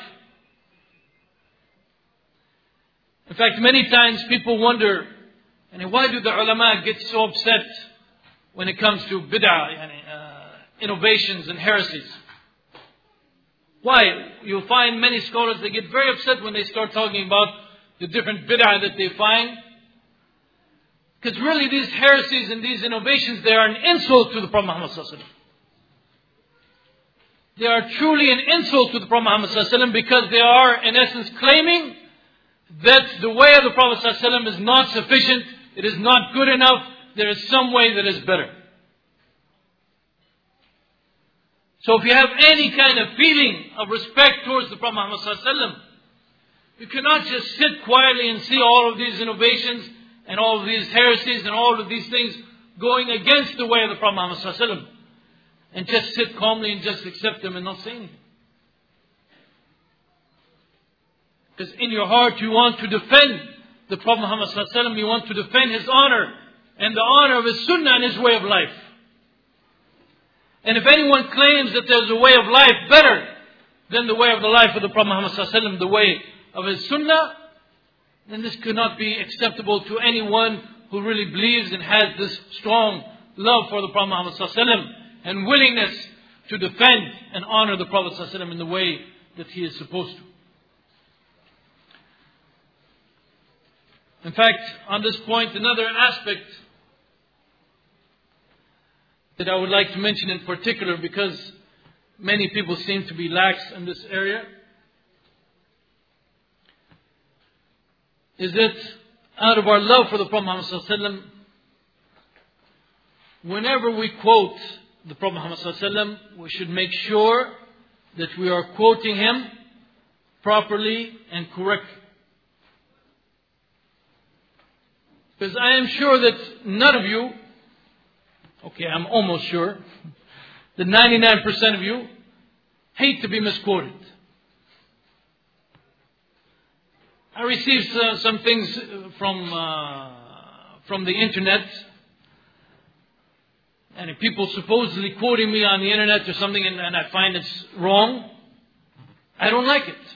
In fact, many times people wonder, why do the ulama get so upset when it comes to bid'ah, innovations and heresies? Why? You'll find many scholars, they get very upset when they start talking about the different bid'ah that they find. Because really these heresies and these innovations, they are an insult to the Prophet Muhammad sallallahu alaihi wasallam. They are truly an insult to the Prophet Muhammad sallallahu alaihi wasallam, because they are in essence claiming that the way of the Prophet sallallahu alaihi wasallam is not sufficient, it is not good enough, there is some way that is better. So if you have any kind of feeling of respect towards the Prophet Muhammad sallallahu alaihi wasallam, you cannot just sit quietly and see all of these innovations and all of these heresies and all of these things going against the way of the Prophet Muhammad sallallahu alaihi wasallam, and just sit calmly and just accept them and not say anything. Because in your heart you want to defend the Prophet Muhammad sallallahu alaihi wasallam, you want to defend his honor, and the honor of his sunnah and his way of life. And if anyone claims that there's a way of life better than the way of the life of the Prophet Muhammad sallallahu alaihi wasallam, the way of his sunnah, then this could not be acceptable to anyone who really believes and has this strong love for the Prophet Muhammad sallallahu alaihi wasallam and willingness to defend and honor the Prophet sallallahu alaihi wasallam in the way that he is supposed to. In fact, on this point, another aspect that I would like to mention in particular, because many people seem to be lax in this area, is that out of our love for the Prophet Muhammad sallallahu alaihi wasallam, whenever we quote the Prophet Muhammad sallallahu alaihi wasallam, we should make sure that we are quoting him properly and correctly. Because I am sure that none of you, okay, I'm almost sure, that 99% of you hate to be misquoted. I received some things from the internet, and if people supposedly quoting me on the internet or something, and I find it's wrong, I don't like it.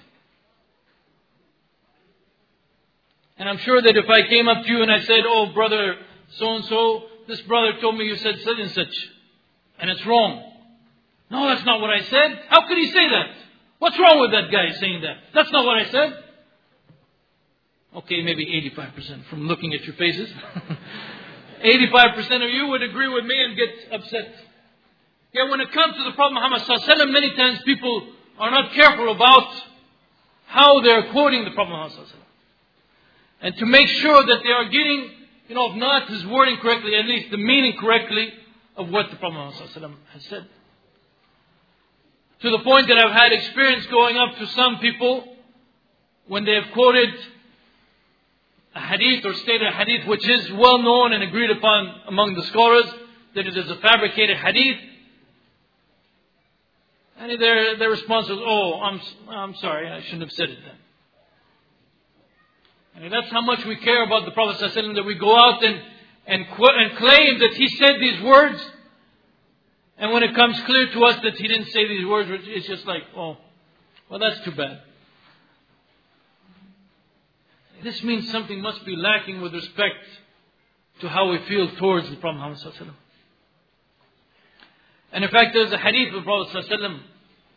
And I'm sure that if I came up to you and I said, "Oh, brother so-and-so, this brother told me you said such and such, and it's wrong." "No, that's not what I said." "How could he say that? What's wrong with that guy saying that?" "That's not what I said." Okay, maybe 85% from looking at your faces. 85% of you would agree with me and get upset. Yet when it comes to the Prophet Muhammad sallallahu alaihi wasallam, many times people are not careful about how they are quoting the Prophet Muhammad sallallahu alaihi wasallam. And to make sure that they are getting, if not his wording correctly, at least the meaning correctly of what the Prophet Muhammad sallallahu alaihi wasallam has said. To the point that I've had experience going up to some people when they have quoted a hadith or stated a hadith which is well known and agreed upon among the scholars that it is a fabricated hadith. And their response was, "Oh, I'm sorry, I shouldn't have said it then." And that's how much we care about the Prophet ﷺ, that we go out and claim that he said these words. And when it comes clear to us that he didn't say these words, it's just like, "Oh, well, that's too bad." This means something must be lacking with respect to how we feel towards the Prophet Muhammad sallallahu alaihi wasallam. And in fact, there's a hadith of the Prophet sallallahu alaihi wasallam,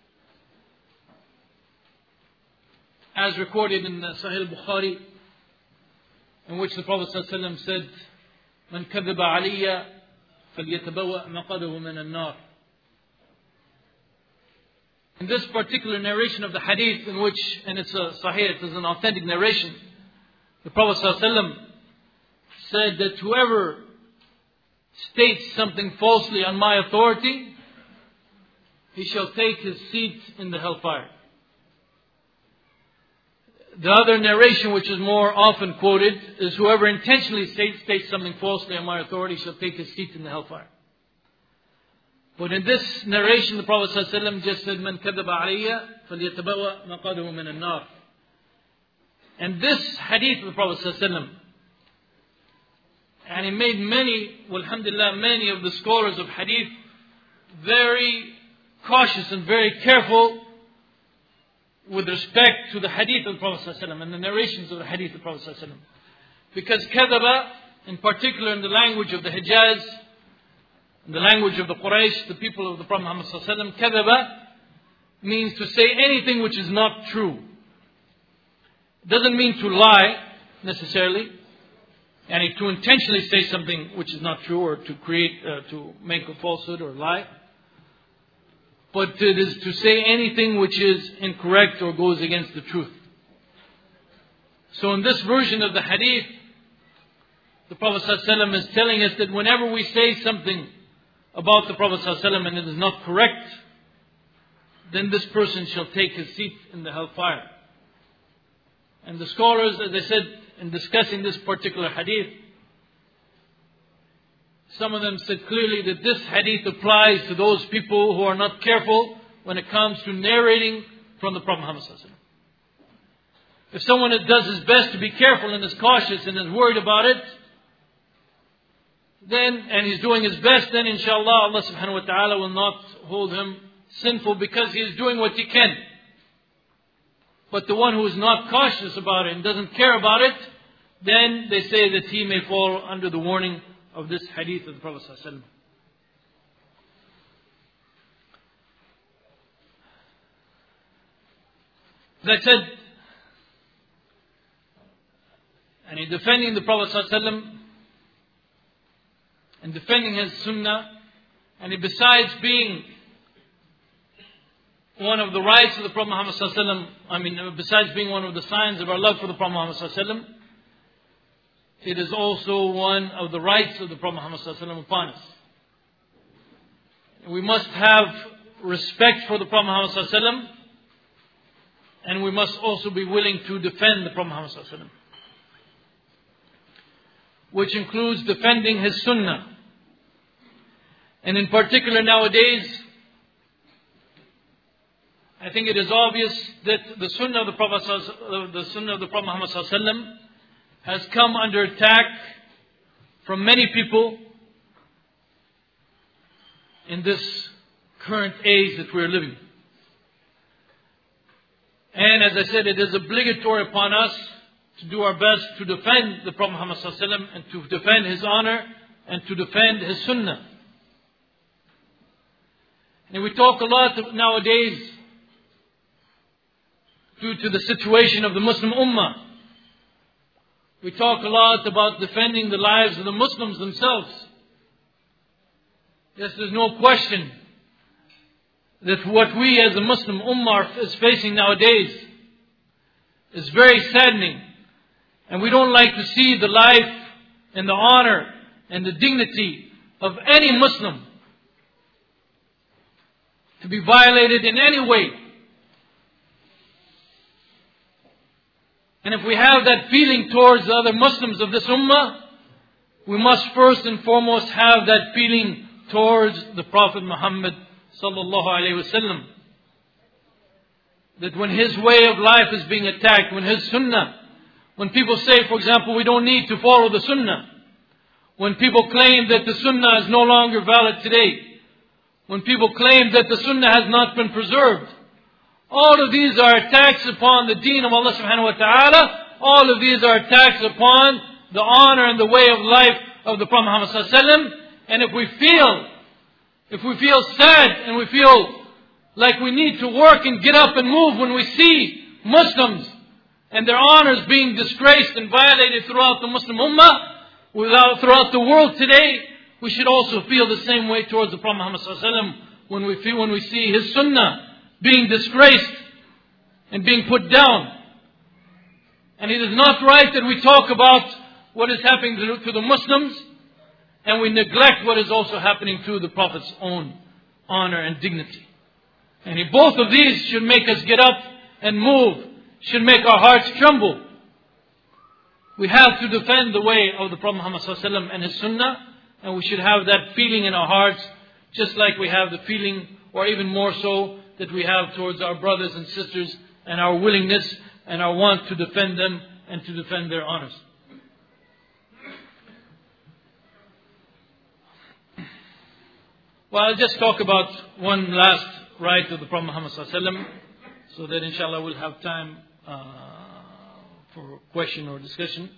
as recorded in Sahih Bukhari, in which the Prophet sallallahu alaihi wasallam said, "Man kadhaba alayya falyatabawa maqadahu min an-nar." In this particular narration of the hadith, in which, and it's a sahih, it is an authentic narration, the Prophet ﷺ said that whoever states something falsely on my authority, he shall take his seat in the hellfire. The other narration, which is more often quoted, is whoever intentionally states something falsely on my authority shall take his seat in the hellfire. But in this narration, the Prophet ﷺ just said, "Man kadhaba alayya falyatabawa maqadahu min an-nar." And this hadith of the Prophet ﷺ, and he made many of the scholars of hadith very cautious and very careful with respect to the hadith of the Prophet ﷺ and the narrations of the hadith of the Prophet ﷺ. Because kadhaba, in particular in the language of the Hijaz, in the language of the Quraysh, the people of the Prophet Muhammad ﷺ, kadhaba means to say anything which is not true. It doesn't mean to lie necessarily, and to intentionally say something which is not true, or to make a falsehood or lie. But it is to say anything which is incorrect or goes against the truth. So in this version of the hadith, the Prophet ﷺ is telling us that whenever we say something about the Prophet ﷺ and it is not correct, then this person shall take his seat in the hellfire. And the scholars, as I said, in discussing this particular hadith, some of them said clearly that this hadith applies to those people who are not careful when it comes to narrating from the Prophet Muhammad sallallahu alaihi wasallam. If someone does his best to be careful and is cautious and is worried about it, then, and he's doing his best, then inshallah Allah subhanahu wa ta'ala will not hold him sinful because he is doing what he can. But the one who is not cautious about it and doesn't care about it, then they say that he may fall under the warning of this hadith of the Prophet sallallahu alaihi wasallam. As I said, and in defending the Prophet ﷺ and defending his sunnah, and besides being one of the rights of the Prophet Muhammad ﷺ, besides being one of the signs of our love for the Prophet Muhammad ﷺ, it is also one of the rights of the Prophet Muhammad ﷺ upon us. We must have respect for the Prophet Muhammad ﷺ, and we must also be willing to defend the Prophet Muhammad ﷺ, which includes defending his sunnah. And in particular nowadays, I think it is obvious that the sunnah of the Prophet Muhammad ﷺ has come under attack from many people in this current age that we are living. And as I said, it is obligatory upon us to do our best to defend the Prophet Muhammad ﷺ and to defend his honor and to defend his sunnah. And we talk a lot nowadays, due to the situation of the Muslim Ummah, we talk a lot about defending the lives of the Muslims themselves. Yes, there's no question that what we as a Muslim Ummah is facing nowadays is very saddening. And we don't like to see the life and the honor and the dignity of any Muslim to be violated in any way. And if we have that feeling towards the other Muslims of this Ummah, we must first and foremost have that feeling towards the Prophet Muhammad sallallahu alaihi wasallam. That when his way of life is being attacked, when his sunnah, when people say, for example, we don't need to follow the sunnah, when people claim that the sunnah is no longer valid today, when people claim that the sunnah has not been preserved, all of these are attacks upon the deen of Allah subhanahu wa ta'ala. All of these are attacks upon the honor and the way of life of the Prophet Muhammad sallallahu alaihi wasallam. And if we feel sad and we feel like we need to work and get up and move when we see Muslims and their honors being disgraced and violated throughout the Muslim Ummah, throughout the world today, we should also feel the same way towards the Prophet Muhammad sallallahu alaihi wasallam when we see his sunnah being disgraced and being put down. And it is not right that we talk about what is happening to the Muslims and we neglect what is also happening to the Prophet's own honor and dignity. And both of these should make us get up and move, should make our hearts tremble. We have to defend the way of the Prophet Muhammad sallallahu alaihi wasallam and his sunnah, and we should have that feeling in our hearts, just like we have the feeling, or even more so, that we have towards our brothers and sisters, and our willingness and our want to defend them and to defend their honors. Well, I'll just talk about one last right of the Prophet Muhammad sallallahu alaihi wasallam, so that inshallah we'll have time for question or discussion.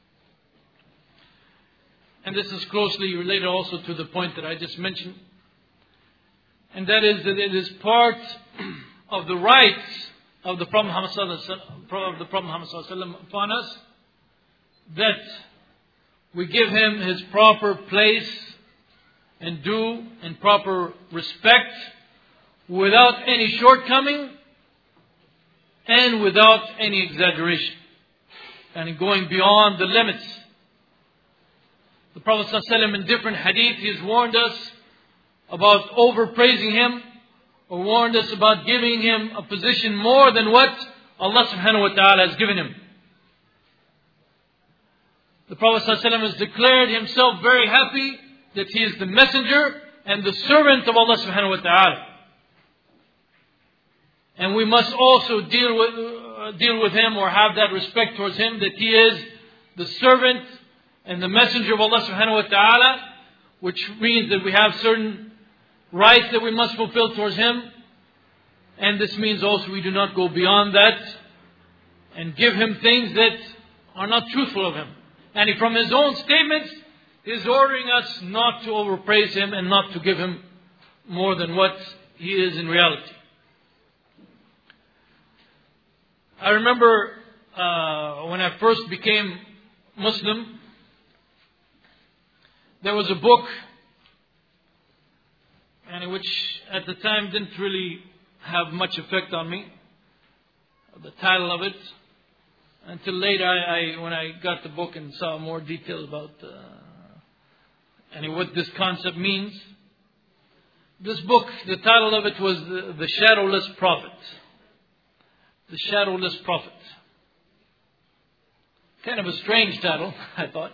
And this is closely related also to the point that I just mentioned. And that is that it is part of the rights of the Prophet Muhammad sallallahu alaihi wasallam upon us that we give him his proper place and due and proper respect without any shortcoming and without any exaggeration and going beyond the limits. The Prophet sallallahu alaihi wasallam in different hadith, he has warned us about overpraising him, or warned us about giving him a position more than what Allah subhanahu wa ta'ala has given him. The Prophet ﷺ has declared himself very happy that he is the messenger and the servant of Allah subhanahu wa ta'ala. And we must also deal with him, or have that respect towards him, that he is the servant and the messenger of Allah subhanahu wa ta'ala, which means that we have certain rights that we must fulfill towards Him. And this means also we do not go beyond that and give Him things that are not truthful of Him. And from His own statements, He is ordering us not to overpraise Him and not to give Him more than what He is in reality. I remember when I first became Muslim, there was a book, and which at the time didn't really have much effect on me. The title of it, until later, when I got the book and saw more detail about what this concept means. This book, the title of it was The Shadowless Prophet. The Shadowless Prophet. Kind of a strange title, I thought.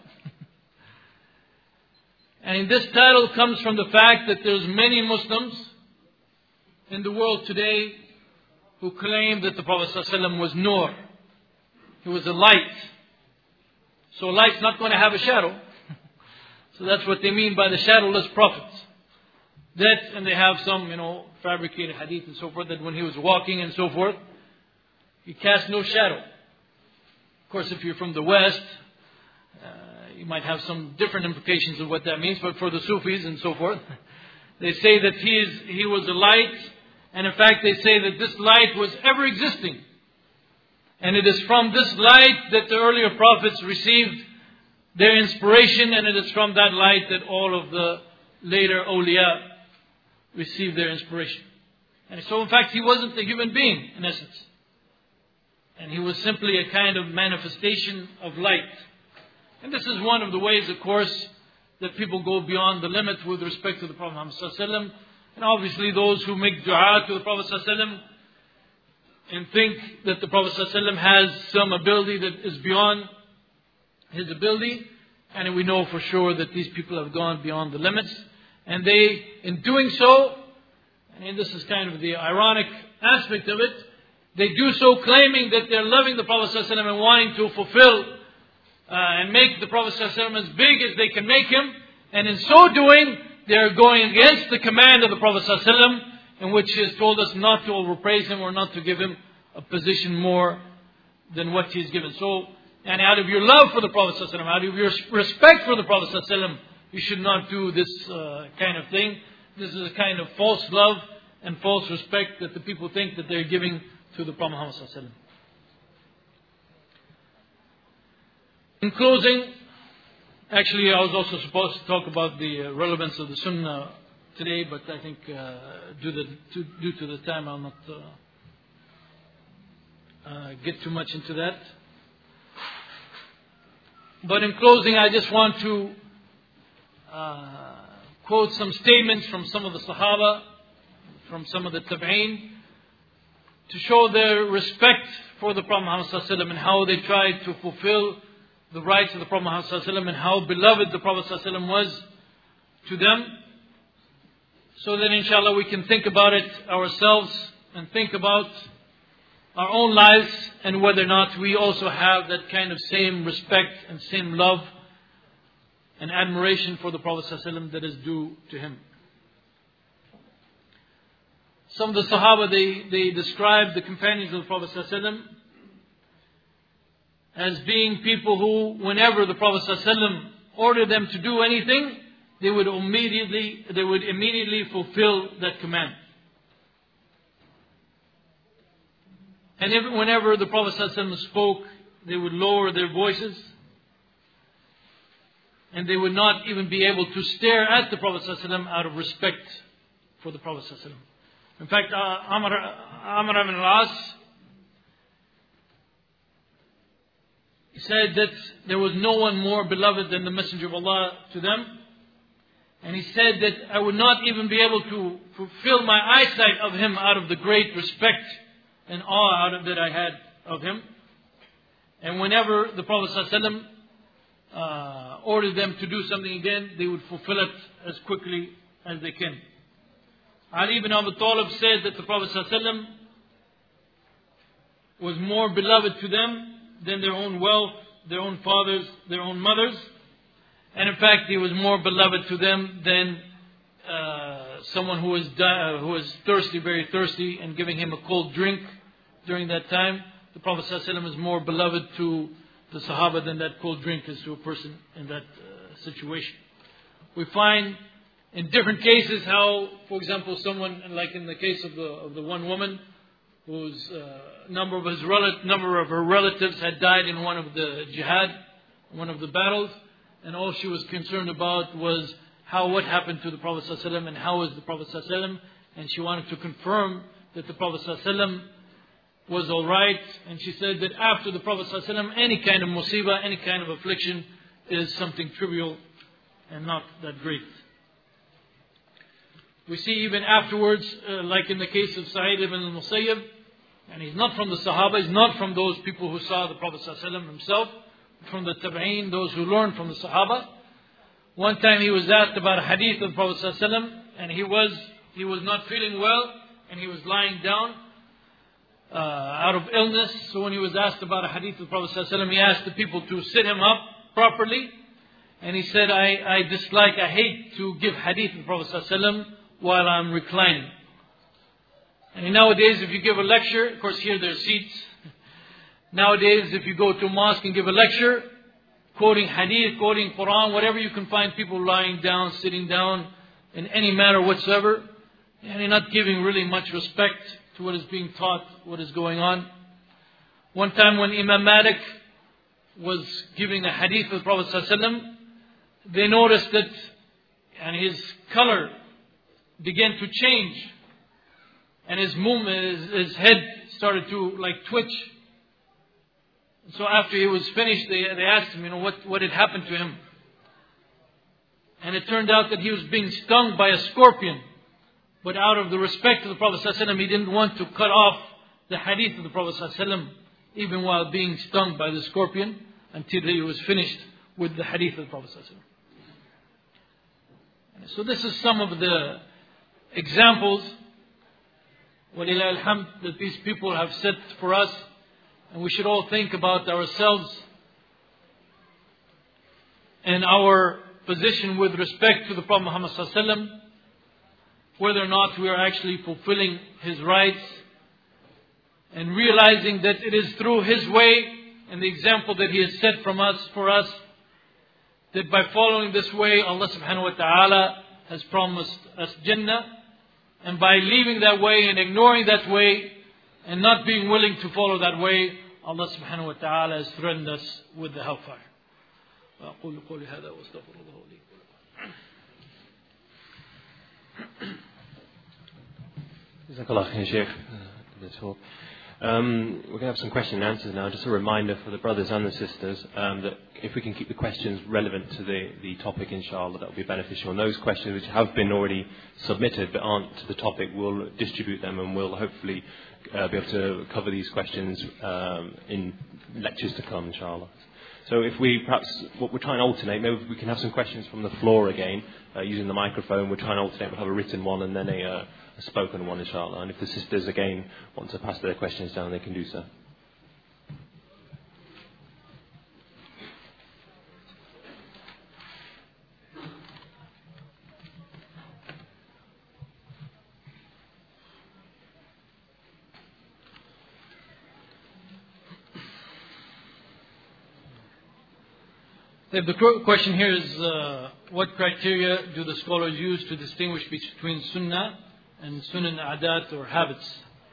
And this title comes from the fact that there's many Muslims in the world today who claim that the Prophet ﷺ was Nur. He was a light. So light's not going to have a shadow. So that's what they mean by the shadowless prophets. That, and they have some, fabricated hadith and so forth, that when he was walking and so forth, he cast no shadow. Of course, if you're from the West, you might have some different implications of what that means. But for the Sufis and so forth, they say that he was a light. And in fact, they say that this light was ever existing. And it is from this light that the earlier prophets received their inspiration. And it is from that light that all of the later awliya received their inspiration. And so in fact, he wasn't a human being in essence. And he was simply a kind of manifestation of light. And this is one of the ways, of course, that people go beyond the limit with respect to the Prophet Muhammad ﷺ. And obviously those who make dua to the Prophet ﷺ and think that the Prophet ﷺ has some ability that is beyond his ability. And we know for sure that these people have gone beyond the limits. And they, in doing so, and this is kind of the ironic aspect of it, they do so claiming that they're loving the Prophet ﷺ and wanting to fulfill and make the Prophet ﷺ as big as they can make him. And in so doing, they're going against the command of the Prophet ﷺ, in which he has told us not to overpraise him or not to give him a position more than what he's given. So, and out of your love for the Prophet ﷺ, out of your respect for the Prophet ﷺ, you should not do this kind of thing. This is a kind of false love and false respect that the people think that they're giving to the Prophet Muhammad ﷺ. In closing, actually I was also supposed to talk about the relevance of the Sunnah today, but I think due to the time I'll not get too much into that. But in closing, I just want to quote some statements from some of the Sahaba, from some of the Tabi'een, to show their respect for the Prophet Muhammad ﷺ and how they tried to fulfill the rights of the Prophet Muhammad ﷺ and how beloved the Prophet ﷺ was to them. So that inshallah we can think about it ourselves and think about our own lives and whether or not we also have that kind of same respect and same love and admiration for the Prophet ﷺ that is due to him. Some of the Sahaba, they describe the companions of the Prophet ﷺ as being people who, whenever the Prophet ﷺ ordered them to do anything, they would immediately fulfill that command. And whenever the Prophet ﷺ spoke, they would lower their voices, and they would not even be able to stare at the Prophet ﷺ out of respect for the Prophet ﷺ. In fact, Amr ibn al-As, he said that there was no one more beloved than the Messenger of Allah to them. And he said that I would not even be able to fulfill my eyesight of him out of the great respect and awe that I had of him. And whenever the Prophet ﷺ ordered them to do something again, they would fulfill it as quickly as they can. Ali ibn Abi Talib said that the Prophet ﷺ was more beloved to them than their own wealth, their own fathers, their own mothers. And in fact, he was more beloved to them than someone who was thirsty, very thirsty, and giving him a cold drink during that time. The Prophet ﷺ is more beloved to the Sahaba than that cold drink is to a person in that situation. We find in different cases how, for example, someone, like in the case of the one woman whose number of her relatives had died in one of the jihad, one of the battles, and all she was concerned about was what happened to the Prophet ﷺ and how is the Prophet ﷺ, and she wanted to confirm that the Prophet ﷺ was alright, and she said that after the Prophet ﷺ, any kind of musibah, any kind of affliction is something trivial and not that great. We see even afterwards, like in the case of Sa'id ibn al-Musayyib, and he's not from the Sahaba, he's not from those people who saw the Prophet ﷺ himself, from the Tabi'een, those who learned from the Sahaba. One time he was asked about a hadith of the Prophet ﷺ, and he was not feeling well, and he was lying down out of illness. So when he was asked about a hadith of the Prophet ﷺ, he asked the people to sit him up properly, and he said, I hate to give hadith of the Prophet ﷺ while I'm reclining. And nowadays, if you give a lecture, of course here there are seats. Nowadays, if you go to a mosque and give a lecture, quoting hadith, quoting Quran, whatever, you can find people lying down, sitting down, in any manner whatsoever. And you're not giving really much respect to what is being taught, what is going on. One time when Imam Malik was giving a hadith of the Prophet ﷺ, they noticed that and his color began to change. And his his head started to twitch. So after he was finished, they asked him, what had happened to him. And it turned out that he was being stung by a scorpion. But out of the respect of the Prophet ﷺ, he didn't want to cut off the hadith of the Prophet ﷺ, even while being stung by the scorpion, until he was finished with the hadith of the Prophet ﷺ. So this is some of the examples, walillah alhamd, that these people have set for us. And we should all think about ourselves and our position with respect to the Prophet Muhammad ﷺ, whether or not we are actually fulfilling his rights, and realizing that it is through his way and the example that he has set for us, that by following this way, Allah subhanahu wa ta'ala has promised us Jannah, and by leaving that way and ignoring that way and not being willing to follow that way, Allah subhanahu wa ta'ala has threatened us with the hellfire. وأقول قولي هذا وأستغفر الله لي ولكم. Jazakallah khair, Sheikh. We're going to have some question and answers now. Just a reminder for the brothers and the sisters that if we can keep the questions relevant to the topic, inshallah, that will be beneficial. And those questions which have been already submitted but aren't to the topic, we'll distribute them and we'll hopefully be able to cover these questions in lectures to come, inshallah. So if we're trying to alternate, maybe we can have some questions from the floor again, using the microphone. We're trying to alternate, we'll have a written one and then a spoken one, inshallah. And if the sisters again want to pass their questions down, they can do so. The question here is, what criteria do the scholars use to distinguish between sunnah and sunan adat or habits?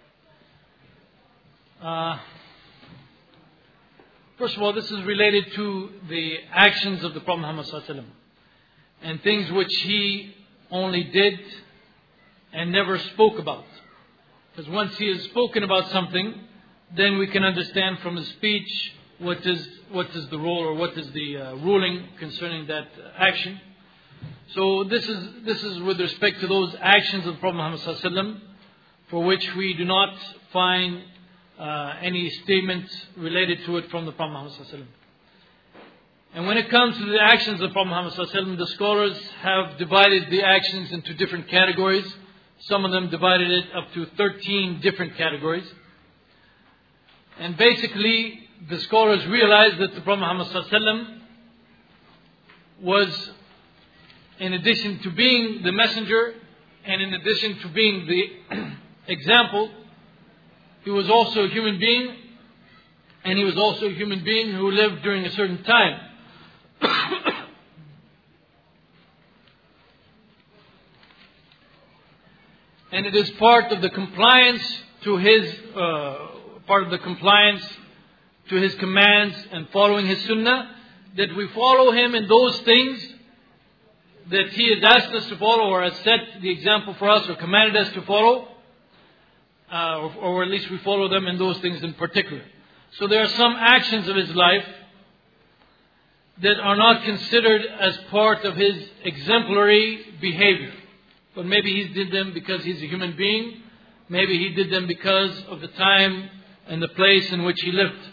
First of all, this is related to the actions of the Prophet Muhammad ﷺ and things which he only did and never spoke about. Because once he has spoken about something, then we can understand from his speech what is the role or what is the ruling concerning that action. So this is with respect to those actions of the Prophet Muhammad ﷺ, for which we do not find any statements related to it from the Prophet Muhammad ﷺ. And when it comes to the actions of the Prophet Muhammad ﷺ, the scholars have divided the actions into different categories. Some of them divided it up to 13 different categories. And basically, the scholars realized that the Prophet Muhammad ﷺ was, in addition to being the messenger and in addition to being the example, he was also a human being, and he was also a human being who lived during a certain time. And it is part of the compliance to his commands and following his sunnah, that we follow him in those things that he has asked us to follow, or has set the example for us, or commanded us to follow, or at least we follow them in those things in particular. So there are some actions of his life that are not considered as part of his exemplary behavior. But maybe he did them because he's a human being. Maybe he did them because of the time and the place in which he lived.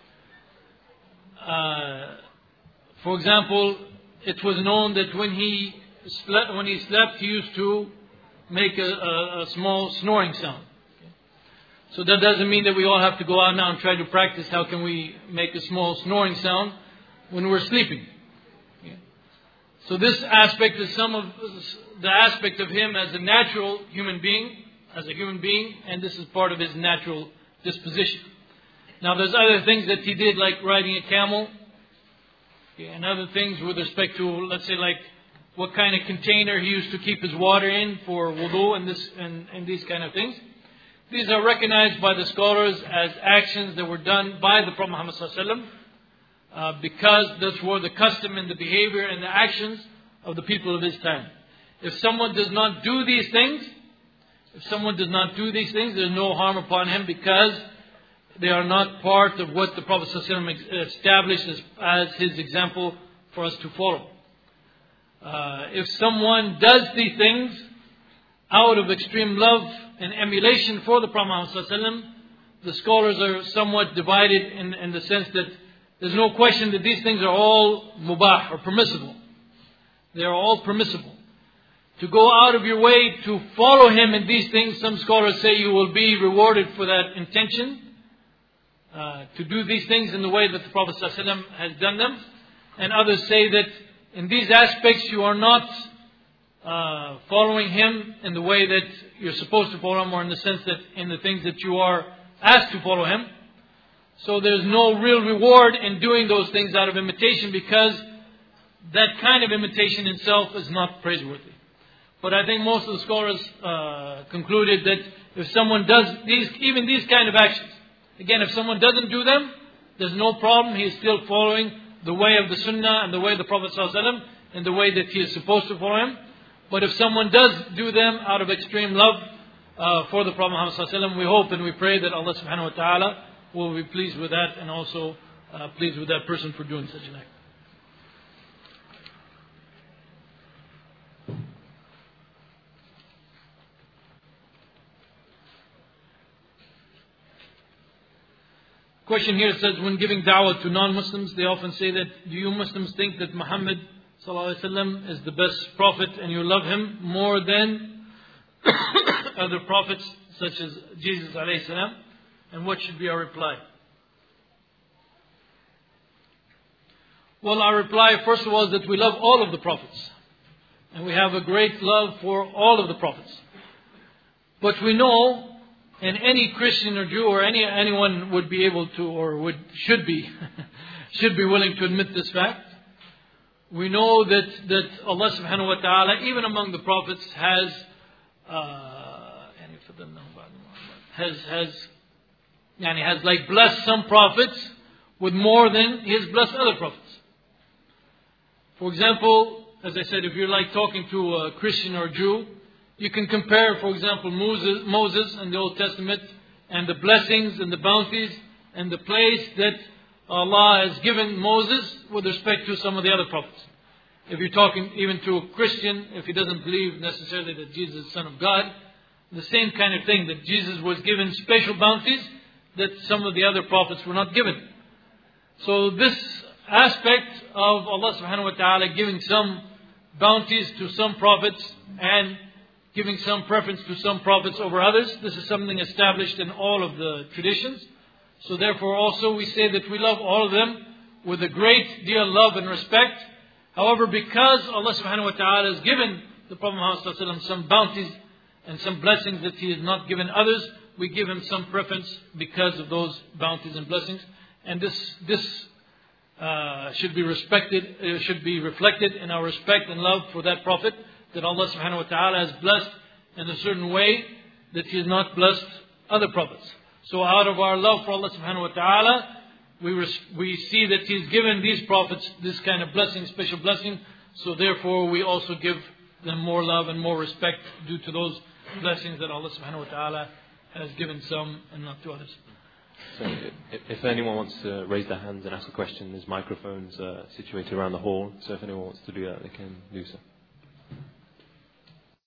For example, it was known that when he slept, he used to make a small snoring sound. So that doesn't mean that we all have to go out now and try to practice how can we make a small snoring sound when we're sleeping. So this aspect is some of the aspect of him as a natural human being, and this is part of his natural disposition. Now there's other things that he did, like riding a camel, and other things with respect to, let's say, like what kind of container he used to keep his water in for wudu and these kind of things. These are recognized by the scholars as actions that were done by the Prophet Muhammad ﷺ, because those were the custom and the behavior and the actions of the people of his time. If someone does not do these things, there's no harm upon him, because they are not part of what the Prophet ﷺ established as his example for us to follow. If someone does these things out of extreme love and emulation for the Prophet ﷺ, the scholars are somewhat divided in the sense that there's no question that these things are all mubah, or permissible. They are all permissible. To go out of your way to follow him in these things, some scholars say you will be rewarded for that intention. To do these things in the way that the Prophet ﷺ has done them. And others say that in these aspects you are not following him in the way that you're supposed to follow him, or in the sense that in the things that you are asked to follow him. So there's no real reward in doing those things out of imitation, because that kind of imitation itself is not praiseworthy. But I think most of the scholars concluded that if someone does even these kind of actions, again, if someone doesn't do them, there's no problem. He is still following the way of the Sunnah and the way of the Prophet ﷺ, and the way that he is supposed to follow him. But if someone does do them out of extreme love for the Prophet Muhammad ﷺ, we hope and we pray that Allah subhanahu wa ta'ala will be pleased with that, and also pleased with that person for doing such an act. Question here says, when giving da'wah to non-Muslims, they often say that, do you Muslims think that Muhammad ﷺ is the best prophet and you love him more than other prophets such as Jesus ﷺ? And what should be our reply? Well, our reply, first of all, is that we love all of the prophets. And we have a great love for all of the prophets. But we know, and any Christian or Jew or anyone would be able to, or should be willing to admit this fact. We know that Allah subhanahu wa ta'ala, even among the prophets, has like blessed some prophets with more than He has blessed other prophets. For example, as I said, if you're like talking to a Christian or Jew, you can compare, for example, Moses in the Old Testament, and the blessings and the bounties and the place that Allah has given Moses with respect to some of the other prophets. If you're talking even to a Christian, if he doesn't believe necessarily that Jesus is the Son of God, the same kind of thing, that Jesus was given special bounties that some of the other prophets were not given. So this aspect of Allah subhanahu wa ta'ala giving some bounties to some prophets and giving some preference to some prophets over others, this is something established in all of the traditions. So therefore also we say that we love all of them with a great deal of love and respect, However, because Allah subhanahu wa ta'ala has given the Prophet Muhammad sallallahu alaihi wasallam some bounties and some blessings that he has not given others, we give him some preference because of those bounties and blessings. And this should be respected, should be reflected in our respect and love for that Prophet that Allah subhanahu wa ta'ala has blessed in a certain way that he has not blessed other prophets. So out of our love for Allah subhanahu wa ta'ala, we see that he's given these prophets this kind of blessing, special blessing. So therefore we also give them more love and more respect due to those blessings that Allah subhanahu wa ta'ala has given some and not to others. So if anyone wants to raise their hands and ask a question, there's microphones situated around the hall. So if anyone wants to do that, they can do so.